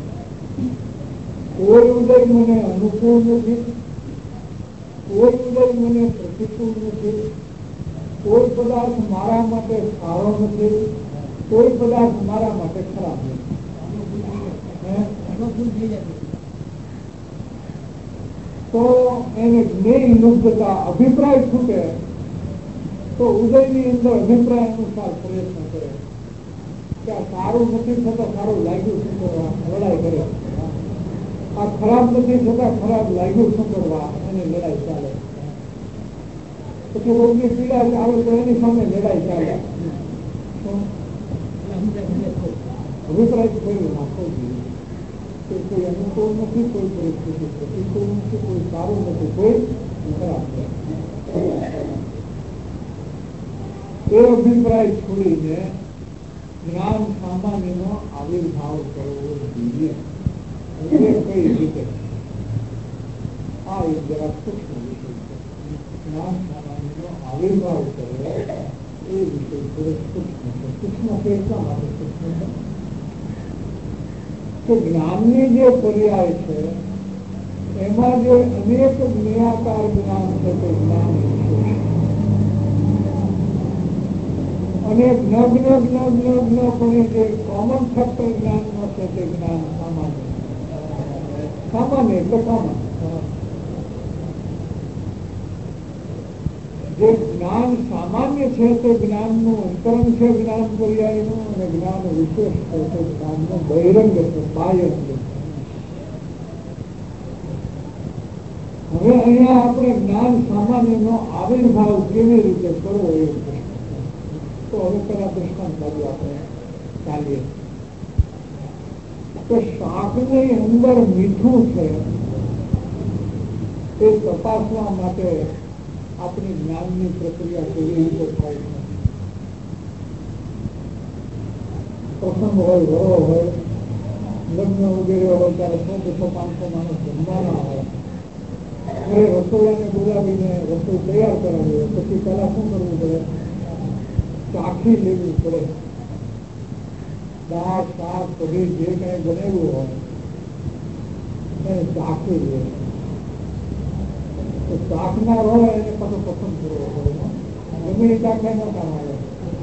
કોઈ ઉદય મને અનુકૂળ નથી, કોઈ ઉદય મને પ્રતિકૂળ નથી, કોઈ પદાર્થ મારા માટે સારો નથી, કોઈ પદાર્થ મારા માટે ખરાબ નથી. તો એને જ્ઞેય લુપ્તતા અભિપ્રાય છૂટે તો ઉદયની અંદર અભિપ્રાય અનુસાર પ્રયત્ન કરે કે આ સારું નથી છતાં સારું લાગ્યું શું કરવા લડાઈ કરે, આ ખરાબ નથી છતાં ખરાબ લાગ્યું શું કરવા એની લડાઈ ચાલે. પછી રોગની પીડા આવે તો એની સામે લડાઈ ચાલે. અભિપ્રાય ફેરવી નાખવો જોઈએ. કોઈ અનુકૂળ નથી, કોઈ પરિસ્થિતિ પ્રતિકૂળ નથી, કોઈ સારું નથી, કોઈ ખરાબ નથી. એ અભિપ્રાય છોડીને જ્ઞાન સામાન્યનો આવિર્ભાવ કરવો જોઈએ. કઈ રીતે આ એક જરા સૂક્ષ્મ વિષય છે. જ્ઞાન સામાન્યનો આવિર્ભાવ કરવો એ વિષય થોડો સૂક્ષ્મ છે. સૂક્ષ્મ છે એટલા માટે સૂક્ષ્મ છે કે જ્ઞાનની જે પર્યાય છે એમાં જે અનેક જ્ઞેયાકાર જ્ઞાન છે તે જ્ઞાન અને જ્ઞ જ્ઞ જ્ઞ જ્ઞ જ્ઞ પણ જે કોમન ફેક્ટર જ્ઞાનનો છે તે જ્ઞાન સામાન્ય. સામાન્ય એટલે કોમન. જે જ્ઞાન સામાન્ય છે તે જ્ઞાનનું અંતરંગ છે, જ્ઞાન પર્યાયનું, અને જ્ઞાન વિશેષ છે તે જ્ઞાનનું બહિરંગ છે, બાહ્યંગ છે. હવે અહીંયા આપણે જ્ઞાન સામાન્યનો આવિર્ભાવ કેવી રીતે કરવો એ તો હવે પેલા દૃષ્ટાંત બાજુ આપણે ચાલીએ કે શાકની અંદર મીઠું છે એ તપાસવા માટે આપણી જ્ઞાનની પ્રક્રિયા કેવી રીતે થાય છે. પ્રસંગ હોય, વરો હોય, લગ્ન વગેરે હોય ત્યારે સો બસો પાંચસો માણસ જમવાના હોય. હવે રસોડાને બોલાવીને રસોઈ તૈયાર કરાવી હોય પછી પહેલા શું કરવું પડે? ચાખી લેવી પડે. દાળ, શાક, કઢી જે કઈ બનાવ્યું હોય એને ચાખી લે. ચાખનાર હોય એને પાછો પસંદ કરવો પડે. ગમે એ ચાખે ન કામ આવે.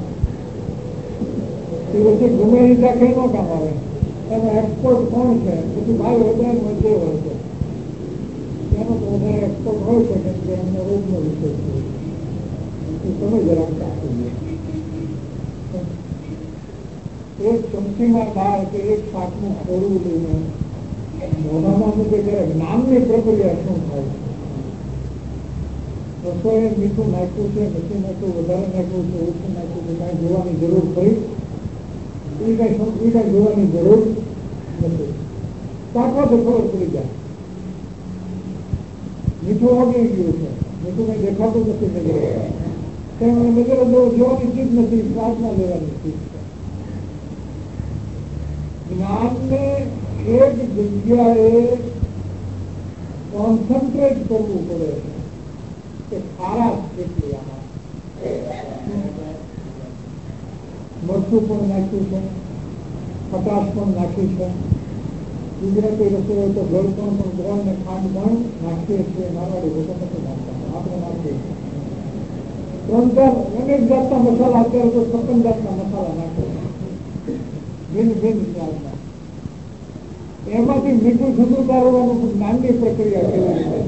એ પછી ગમે એ ચાખે ન કામ આવે. એનો એક્સપર્ટ કોણ છે? પછી ભાઈ વધારે મજે હોય છે એનો તો વધારે એક્સપર્ટ હોય છે કેમ કે એમને રોગનો વિષય છે. તમે જરાક ચાખી લે. એક ચમચીમાં દાળ કે એક શાકનું ખોડું લઈને મોઢામાં મૂકે ત્યારે જ્ઞાનની પ્રક્રિયા શું થાય છે? રસોઈએ મીઠું નાખ્યું છે, નથી નાખ્યું, વધારે નાખ્યું છે, ઓછું નાખ્યું છે, કાંઈ જોવાની જરૂર પડી? એ કઈ એ કઈ જોવાની જરૂર નથી. ચાખવાથી ખબર પડી જાય મીઠું ઓગળી ગયું છે. મીઠું કઈ દેખાતું નથી નજરે. ત્યાં નજરે જોવાની ચીજ નથી, સ્વાદમાં લેવાની ચીજ છે. જ્ઞાનને એક જગ્યાએ કોન્સન્ટ્રેટ કરવું પડે છે કે ખારાશ કેટલી આમાં. મરચું પણ નાખ્યું છે, ખટાશ પણ નાખી છે, ગુજરાતી રસોઈ હોય તો ગળ પણ પણ ગોળ ને ખાંડ પણ નાખીએ છીએ. મારવાડી લોકો નથી નાખતા, આપણે નાખીએ છીએ. ત્રણ ચાર અનેક જાતના મસાલા, અત્યારે તો છપ્પન જાતના મસાલા નાખે ભિન્ન ભિન્ન સ્વાદના. એમાંથી મીઠું જુદું તારવાનું ખૂબ નાની પ્રક્રિયા કહેવાય.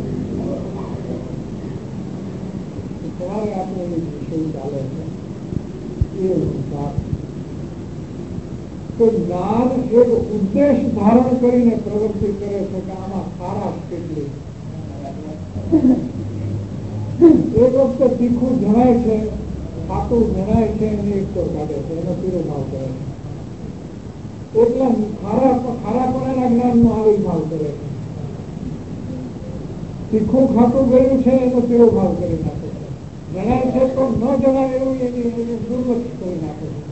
સવારે આપણે રસોઈ ચાલે છે એ વાત. તો જ્ઞાન એક ઉદ્દેશ ધારણ કરીને પ્રવૃત્તિ કરે છે કે આમાં ખારાશ કેટલી. એક વખતે તીખું જણાય છે, ખાટું જણાય છે, એની એક તો કાઢે છે, એનો પીરો ભાવ કરે છે. એટલે ખારા ખારાપણાના જ્ઞાનનો આવિર્ભાવ કરે છે. તીખું ખાટું ગયું છે એનો પીરો ભાવ કરી નાખે છે. જણાય છે તો ન જણાય એવું એની દુર્લક્ષ કરી નાખે છે.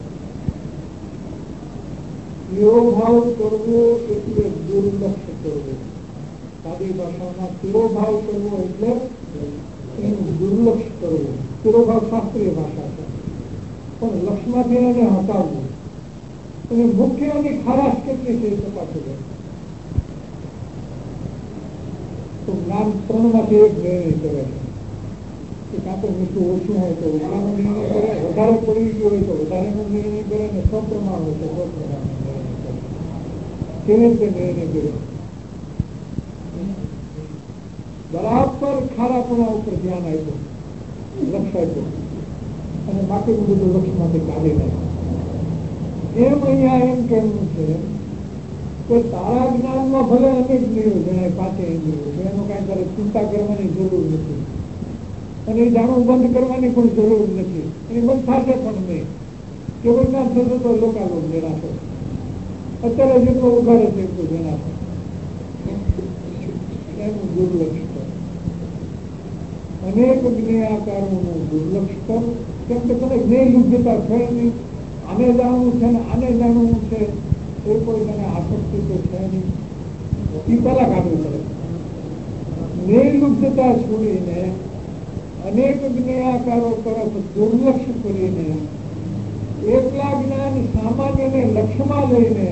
પીરો ભાવ કરવો એટલે દુર્લક્ષ કરવું. સાદી ભાષામાં પીરો ભાવ કરવો એટલે એનું દુર્લક્ષ કરવું. પીરો ભાવ શાસ્ત્રીય ભાષા છે, પણ લક્ષમાંથી એને હટાવવું. અને મુખ્ય એની ખારાશ કેટલી છે એ તપાસી લે તો જ્ઞાન ત્રણ માંથી એક નિર્ણય કરે છે. કાં તો મીઠું ઓછું હોય તો ઓછાનો નિર્ણય કરે, વધારે પડી ગયું હોય તો વધારેનો નિર્ણય કરે, અને સપ્રમાણ હોય તો સપ્રમાણનો નિર્ણય કરે. કેવી રીતે નિર્ણય કરે? બરાબર ખારાપણા ઉપર ધ્યાન આપ્યું, લક્ષ આપ્યું, અને બાકીનું બધું લક્ષમાંથી કાઢી નાખ્યું. એમ અહીંયા એમ કહેવું છે કે તારા જ્ઞાનમાં ભલે અનેક ઇન્દ્રિયો જણાય, પાંચે ઇન્દ્રિયો છે, એનો કાંઈ તારે ચિંતા કરવાની જરૂર નથી, અને એ જાણવું બંધ કરવાની પણ જરૂર નથી. એની બંધ થશે પણ નહીં. કેવળ જ્ઞાન થશે તો લોકાલોક જણાશે. અત્યારે જેટલો ઉઘાડે છે એટલું જણાશે. એનું દુર્લક્ષ કર, અનેક જ્ઞેયાકારોનું દુર્લક્ષ કર. કેમ કે તને જ્ઞેય યોગ્યતા છે નહીં. આને જાણવું છે ને આને જાણવું છે એ કોઈ તને આસક્તિ તો છે નહીં. એ પેલા કાઢવું પડે. નિર્લુપ્તતા છોડીને અનેક જ્ઞેયાકારો તરફ દુર્લક્ષ કરીને એકલા જ્ઞાન સામાન્યને લક્ષ્યમાં લઈને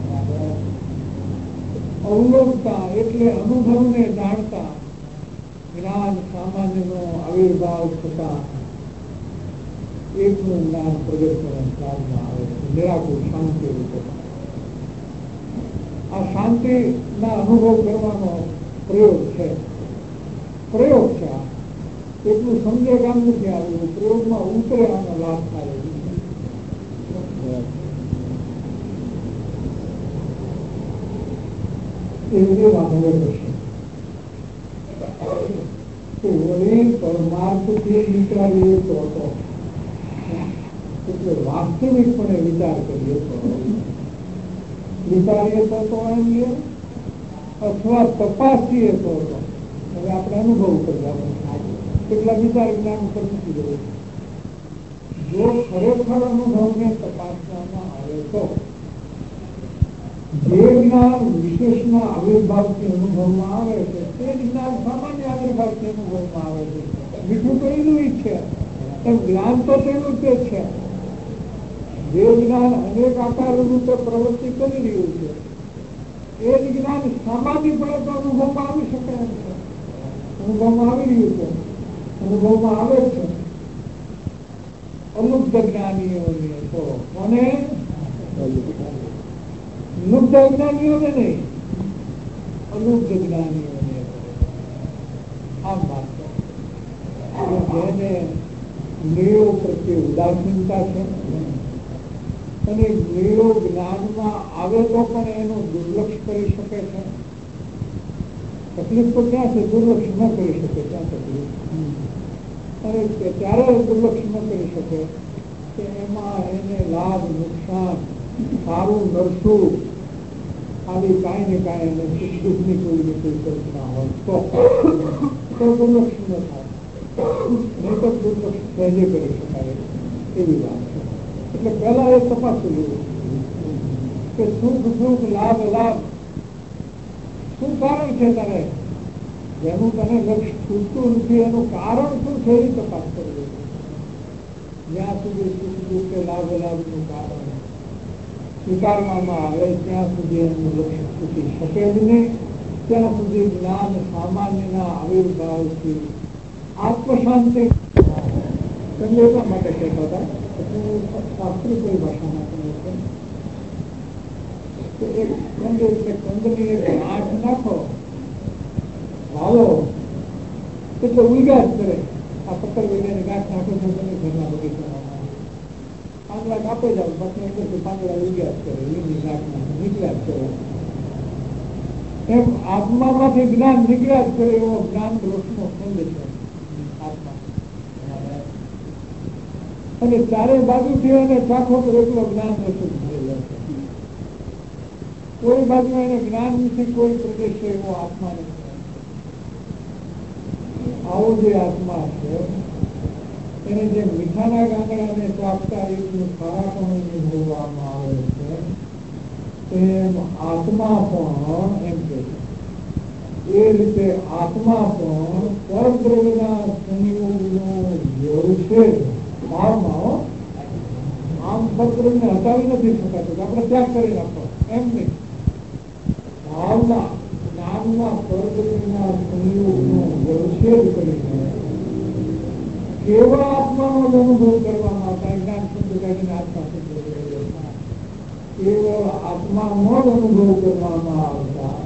અવલોકતા એટલે અનુભવને જાણતા જ્ઞાન સામાન્યનો આવિર્ભાવ થતા એકનું જ્ઞાન પ્રગટ કરવામાં આવે છે. નિરાકુર શાંતિ રૂપે આ શાંતિના અનુભવ કરવાનો પ્રયોગ છે. પ્રયોગ છે. આ એટલું સમજે કામ નથી આવ્યું. પ્રયોગમાં ઉતરે આનો લાભ થાય એવી વાત હવે કરશે. વળી પરમાર્થથી વિચારીએ તો એટલે વાસ્તવિકપણે વિચાર કરીએ તો વિચારીએ તો તો એમ અથવા તપાસીએ તો હવે આપણે અનુભવ કરવા કેટલા વિચાર જ્ઞાન ઉપર નથી જવું. જો ખરેખર અનુભવને તપાસવામાં આવે તો જે જ્ઞાન વિશેષના આવિર્ભાવથી અનુભવમાં આવે છે તે જ્ઞાન સામાન્ય આવિર્ભાવથી અનુભવમાં આવે છે. મીઠું તો એનું જ છે, જ્ઞાન તો તેનું જ છે. જે જ્ઞાન અનેક આકાર રૂપે પ્રવૃત્તિ કરી રહ્યું છે એ જ જ્ઞાન સામાન્યપણે તો અનુભવમાં આવી શકે એમ છે. અનુભવમાં આવી રહ્યું છે, અનુભવમાં આવે છે. અનુબ્ધ જ્ઞાનીઓને તો મને લુબ્ધ જ્ઞાનીઓને નહીં, અનુબ્ધ જ્ઞાનીઓને આમ વાત જેને નિર્યો પ્રત્યે ઉદાસીનતા છે અને નિર્યો જ્ઞાનમાં આવે તો પણ એનું દુર્લક્ષ કરી શકે છે. તકલીફ તો ક્યાં છે? દુર્લક્ષ ન કરી શકે ત્યાં તકલીફ. અને ત્યારે દુર્લક્ષ ન કરી શકે કે એમાં એને લાભ નુકસાન સારું નરસું ખાલી કાંઈ ને કાંઈ એને સુખ દુઃખની કોઈ ને કોઈ કલ્પના હોય તો દુર્લક્ષ ન થાય. નહીં તો દુર્લક્ષ સહેજે કરી શકાય એવી વાત છે. એટલે પહેલા એ તપાસી લેવું કે સુખ દુઃખ લાભ લાભ શું કારણ છે તારે જેનું તને લક્ષ્ય છૂટતું નથી એનું કારણ શું છે એ તપાસ કરવી. જ્યાં સુધી સુખ દુઃખ કે લાભ લાભનું કારણ સ્વીકારવામાં આવે ત્યાં સુધી એનું લક્ષ્ય છૂટી શકે જ નહીં. ત્યાં સુધી જ્ઞાન સામાન્યના આવિર્ભાવથી આત્મશાંતિ તમે એટલા માટે કહેતા હતા શાસ્ત્રી કોઈ ભાષામાં તમે છે એક કંદ એટલે કંદની એક આંખ નાખો ભાવો એટલે ઉલગા જ કરે. આ પત્તર વગેરે ગાંઠ નાખો છો તમે ઘરના બગીચામાં પાંદડા કાપે જાવ બાકી અંદરથી પાંદડા ઉગ્યા જ કરે લીલી ગાંઠ નીકળ્યા જ કરે. એમ આત્મામાંથી જ્ઞાન નીકળ્યા જ કરે એવો જ્ઞાન રોષનો ખંડ છે આત્મા. અને ચારે બાજુથી એને ચાખો તો એટલો જ્ઞાન રસું ભરેલો છે. કોઈ બાજુ એને જ્ઞાન નથી, કોઈ પ્રદેશ એવો આત્મા નથી. આવો જે આત્મા છે એને જે મીઠાના ગાંગડાને ચાપતા રીતનું ખારાપણું અનુભવવામાં આવે છે એમ આત્મા પણ એમ કે એ રીતે આત્મા પણ પરદ્રવ્યના સંયોગનો યોગ છે ભાવમાં. આમ પરદ્રવ્યને હટાવી નથી શકાતું, આપણે ત્યાગ કરી નાખો એમ નહીં. ભાવના જ્ઞાનના પરદ્રવ્યના સંયોગનો વ્યવચ્છેદ કરીને કેવળ આત્માનો અનુભવ કરવામાં આવતા જ્ઞાન શબ્દ કાઢીને આત્મા શબ્દ કેવળ આત્માનો જ અનુભવ કરવામાં આવતા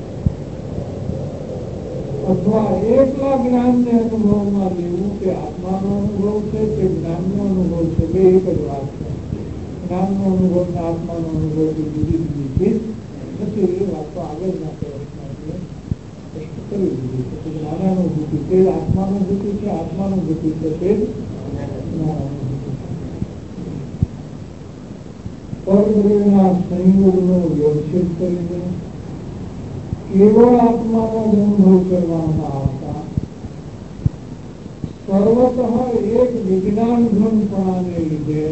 અથવા એકલા જ્ઞાનને અનુભવમાં લેવું કે આત્માનો અનુભવ છે કે જ્ઞાનનો અનુભવ છે, બે એક જ વાત છે. જ્ઞાનનો અનુભવ ને આત્માનો અનુભવ જુદી જુદી ચીજ નથી. એ વાત તો આગળના પ્રયત્ન સ્પષ્ટ કરી દીધી છે. જ્ઞાનાનુભૂતિ તે જ આત્માનુભૂતિ છે, આત્માનુભૂતિ છે તે જ જ્ઞાનાનુભૂતિ છે. પરદ્રવ્યના સંયોગનો વ્યવચ્છેદ કરીને કેવળ આત્માનો જ અનુભવ કરવામાં આવતા સર્વતઃ એક વિજ્ઞાન ઘનપણાને લીધે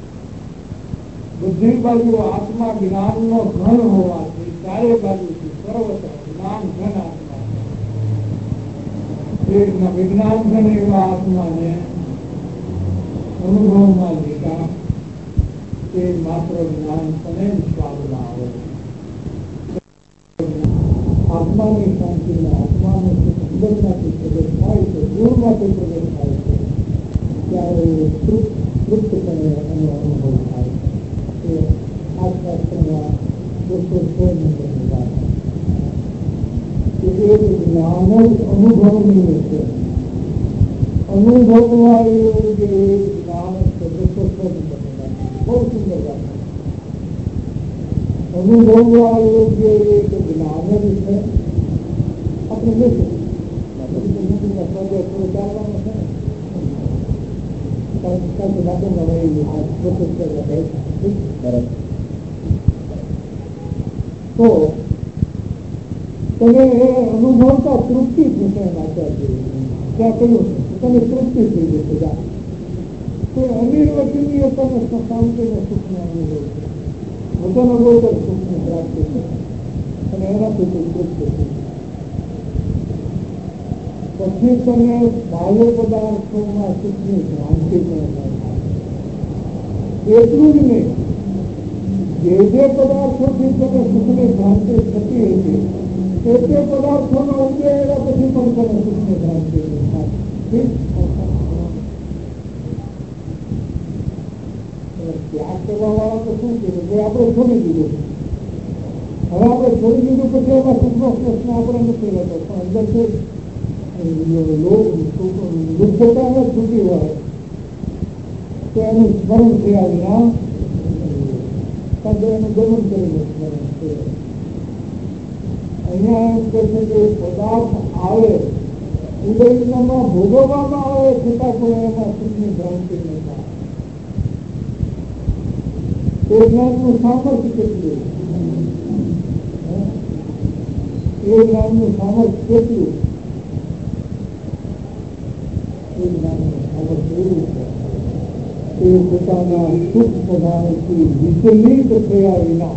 બધી બાજુ આત્મા જ્ઞાનનો ઘન હોવાથી ચારે બાજુથી સર્વતઃ જ્ઞાન ઘન આત્મા એક વિજ્ઞાન ઘન એવા આત્માને અનુભવમાં લીધા તે માત્ર જ્ઞાન પણ જ સ્વાદમાં આવે. આત્માની શાંતિમાં આત્માનો અંદરમાંથી પ્રવેશ થાય છે, દૂરમાંથી પ્રવેશ થાય છે ત્યારે તૃપ્તપણે એનો અનુભવ થાય છે. આ શાસ્ત્રમાં બસો સો નંબરની વાત કે એક જ્ઞાન જ અનુભવનીય છે. અનુભવવા એવું કે એક જ્ઞાન છે બસો સો નંબરની વાત બહુ સુંદર વાત. અનુભવવા યોગ્ય એક જ્ઞાન જ છે. આપણે જોઈશું ચાલવાનું છે તો તમે એ અનુભવતા તૃપ્તિ પૂછે નાખ્યા છે. ત્યાં કહ્યું તમે તૃપ્તિ થઈ જશે. તો અનિર્વચનીય તમે શાંતિને સુખનો અનુભવ છે. પોતાનો બરોબર સુખની પ્રાપ્તિ છે અને એનાથી કોઈ તૃપ્ત છે. પછી તમે બાહ્ય પદાર્થોમાં સુખની ભ્રાંતિ પણ થાય. એટલું જ નહીં, જે જે પદાર્થોથી તમે સુખની ભ્રાંતિ થતી હતી તે તે પદાર્થોનો ઉપયોગ એના પછી પણ તમે સુખની ભ્રાંતિ થાય. ત્યાગ કરવા વાળા તો શું કીધું કે આપણે છોડી દીધું. હવે આપણે છોડી દીધું પછી એમાં સુખનો પ્રશ્ન આપણે નથી રહેતો, પણ અંદરથી દુઃખતાને છૂટી હોય તો એનું સ્મરણ થયા વિના એનું ગમન કરીને સ્મરણ થયું. અહીંયા એમ કહે છે કે પદાર્થ આવે ઉદયમાં ભોગવવામાં આવે છતાં પણ એમાં સુખની ભ્રાંતિ ન થાય. એ જ્ઞાનનું સામર્થ્ય કેટલું, એ જ્ઞાનનું સામર્થ્ય કેટલું, એ જ્ઞાનનું સામર્થ્ય એવું છે એ પોતાના સુખ સ્વભાવથી વિચલિત થયા વિના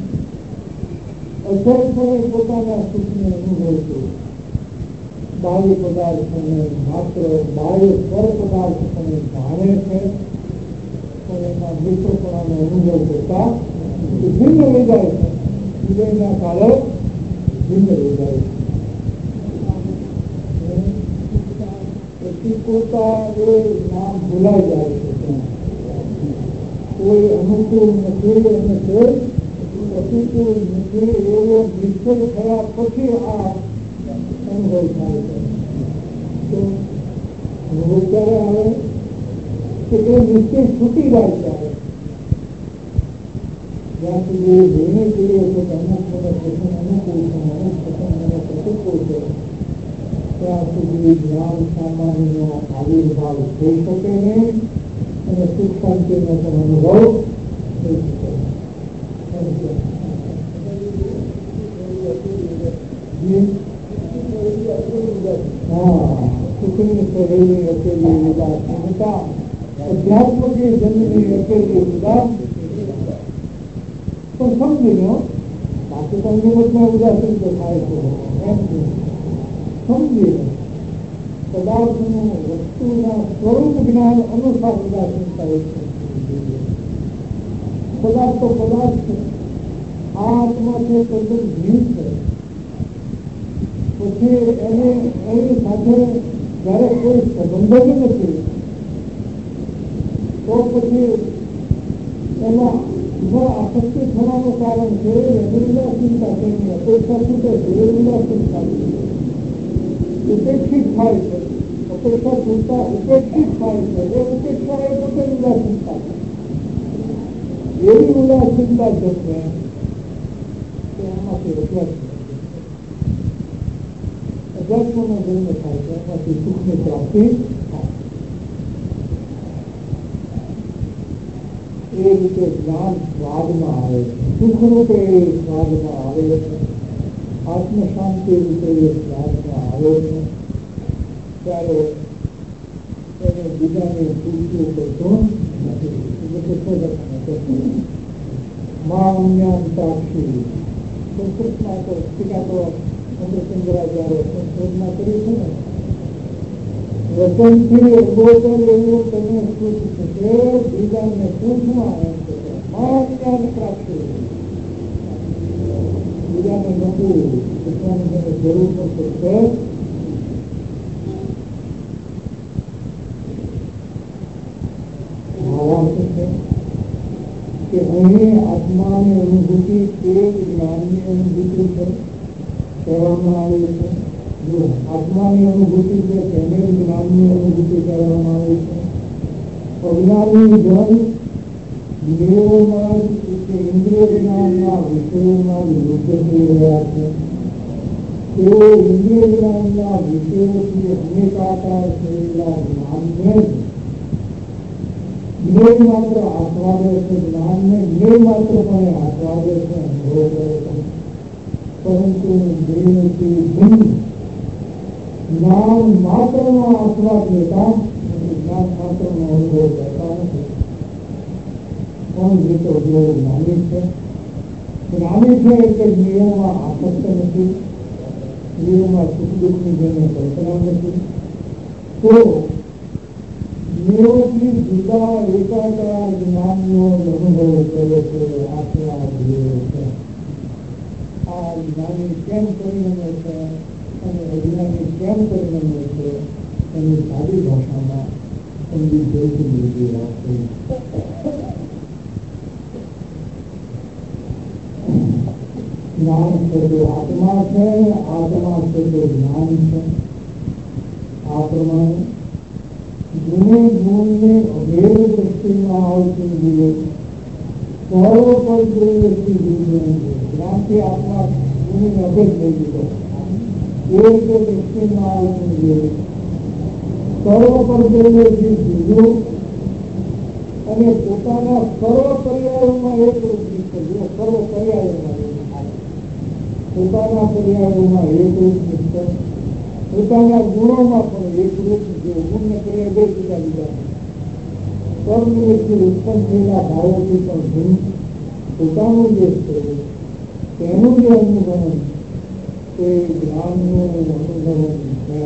અસરપણે પોતાના સુખને અનુભવતું બાહ્ય પદાર્થોને માત્ર બાહ્ય પર પદાર્થોને જાણે છે પણ એમાં વિશ્વપણાનો અનુભવ કરતા ભિન્ન વેદાય છે, વિજયના કાળે ભિન્ન વેદાય છે. પ્રતિકૂળતા એ નામ ભૂલાઈ જાય છે. કોઈ અનુકૂળ નથી અને કોઈ પ્રતિકૂળ નથી એવો નિશ્ચય થયા પછી આ અનુભવ થાય છે. તો અનુભવ ક્યારે આવે કે એ નિશ્ચય છૂટી જાય ત્યારે. જ્યાં સુધી જોઈને જોઈએ તો અમુક મને પ્રસંગ અનુકૂળ છે, અમુક પ્રસંગ મને પ્રતિકૂળ છે, ત્યાં સુધી જ્ઞાન સામાન્યનો આવિર્ભાવ થઈ શકે નહીં અને સુખ શાંતિનો પણ અનુભવ થઈ શકે. હા, સુખની શરીરની અકેલી ઉદાસીનતા, અધ્યાત્મકી જન્મની અકેલી ઉદાસ. પણ સમજી લો, બાકી પણ જગતમાં ઉદાસીન તો થાય છે. એમ સમજી લો, પદાર્થનું વસ્તુના સ્વરૂપ જ્ઞાન અનુસાર ઉદાસીનતા હોય છે. પદાર્થ તો પદાર્થ છે, આ આત્મા છે તદ્દન ભીન છે. પછી એને એની સાથે જયારે કોઈ સંબંધ જ નથી તો પછી એમાં આસક્તિ થવાનું કારણ છે ઉદાસીનતા છે. અપેક્ષા છૂટે છે એ ઉદાસીનતા છે. ઉપેક્ષિત થાય છે, અપેક્ષા છૂટતા ઉપેક્ષિત થાય છે એ ઉપેક્ષા એ પોતે ઉદાસીનતા છે. એવી ઉદાસીનતા છે કે એમાંથી અધ્યાત્મ અધ્યાત્મનો જન્મ થાય છે, એમાંથી સુખની પ્રાપ્તિ થાય. એ રીતે જ્ઞાન સ્વાદમાં આવે છે, સુખ રૂપે એ સ્વાદમાં આવે છે, આત્મ શાંતિ રૂપે એ સ્વાદમાં આવે છે. ત્યારે એને બીજાને પૂછવું પડતું નથી. મા અન્યાંતાક્ષી સંસ્કૃતમાં તો ટીકા તો ચંદ્રાચાર્ય સંશોધના કરી છે ને, વચનથી અગોચર એવું તમે સુખ થશે, બીજાને પૂછમાં એમ થશે. મા અન્યાન પ્રાપ્તિ, બીજાને નવું પૂછવાની જેને જરૂર પડશે. કે અહીં આત્માની અનુભૂતિ તે જ્ઞાનની અનુભૂતિ છે કહેવામાં આવે છે. જો આત્માની અનુભૂતિ છે તેને જ્ઞાનની અનુભૂતિ કહેવામાં આવે છે. અજ્ઞાની જન દેવોમાં કે ઇન્દ્રિય જ્ઞાનના વિષયોમાં વિરુદ્ધ થઈ રહ્યા છે. તેઓ ઇન્દ્રિય જ્ઞાનના વિષયોથી અનેકાકાર થયેલા જ્ઞાનને જ્ઞેય માત્ર આસ્વાદે છે, જ્ઞાનને જ્ઞેય માત્ર પણ આસ્વાદે છે, અનુભવ કરે છે. પરંતુ જ્ઞેયથી ભિન્ન જ્ઞાન માત્રનો આસ્વાદ લેતા જ્ઞાન માત્રનો અનુભવ કરતા નથી. પણ જે તો જેઓ જ્ઞાની છે, જ્ઞાની છે એટલે જ્ઞેયોમાં આસક્ત નથી, જ્ઞેયોમાં સુખ દુઃખની જેને કલ્પના નથી. તો જ્ઞેયોથી જુદા એકાકાર જ્ઞાનનો અનુભવ કરે છે. આત્મા જ્ઞેય છે. આ જ્ઞાની કેમ પરિણમે છે અને અજ્ઞાની કેમ પરિણમે છે એની સાદી ભાષામાં સમજી જોઈતી બીજી વાત કરી. જ્ઞાન છે તો આત્મા છે, આત્મા છે તો જ્ઞાન છે. આ પ્રમાણે ગુણે ગુણને અભેદ દ્રષ્ટિમાં આવતું જોઈએ, સર્વ પર દ્રષ્ટિ જોઈએ. જ્ઞાનથી આત્મા ગુણને અભેદ થઈ દીધો એ રીતે દ્રષ્ટિમાં આવતું જોઈએ. સર્વ પર દ્રષ્ટિ જુદું અને પોતાના સર્વ પર્યાયોમાં એક રૂપ નીકળ્યો. સર્વ પર્યાયોમાં પોતાના પર્યાયોમાં એક રૂપ નીકળે, પોતાના ગુણોમાં પણ એક રૂપ જે ગુણને પર્યાય બે જુદા જુદા કર્મથી ઉત્પન્ન થયેલા ભાવોથી પણ ગુણ પોતાનું જે છે તેનું જે અનુભવન તે જ્ઞાનનું અનુભવન છે.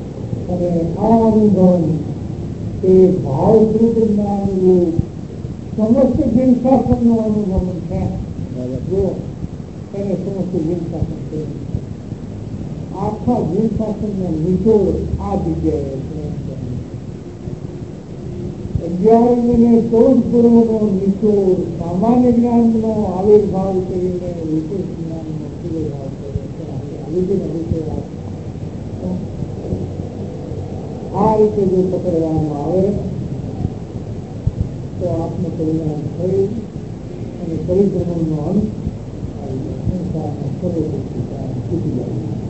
અને આ અનુભવન તે ભાવસ્વરૂપ જ્ઞાન રૂપ સમસ્ત જીવ શાસનનું અનુભવન છે. જો એને સમસ્ત જીવ શાસન છે, આખા જીવ શાસનનો નિચોડ આ જગ્યાએ છે. અગિયારમી ને ચૌદ પૂર્વનો નિચોડ સામાન્ય જ્ઞાનનો આવિર્ભાવ કરીને વિશેષ જ્ઞાનનો પૂર્વભાવ કર્યો છે. વિધિનો વિષય આ રીતે જો પકડવામાં આવે તો આત્મ કલ્યાણ થઈ અને પરિભ્રમણનો અંત આવી જાય, સંસારના સર્વ છૂટી જાય.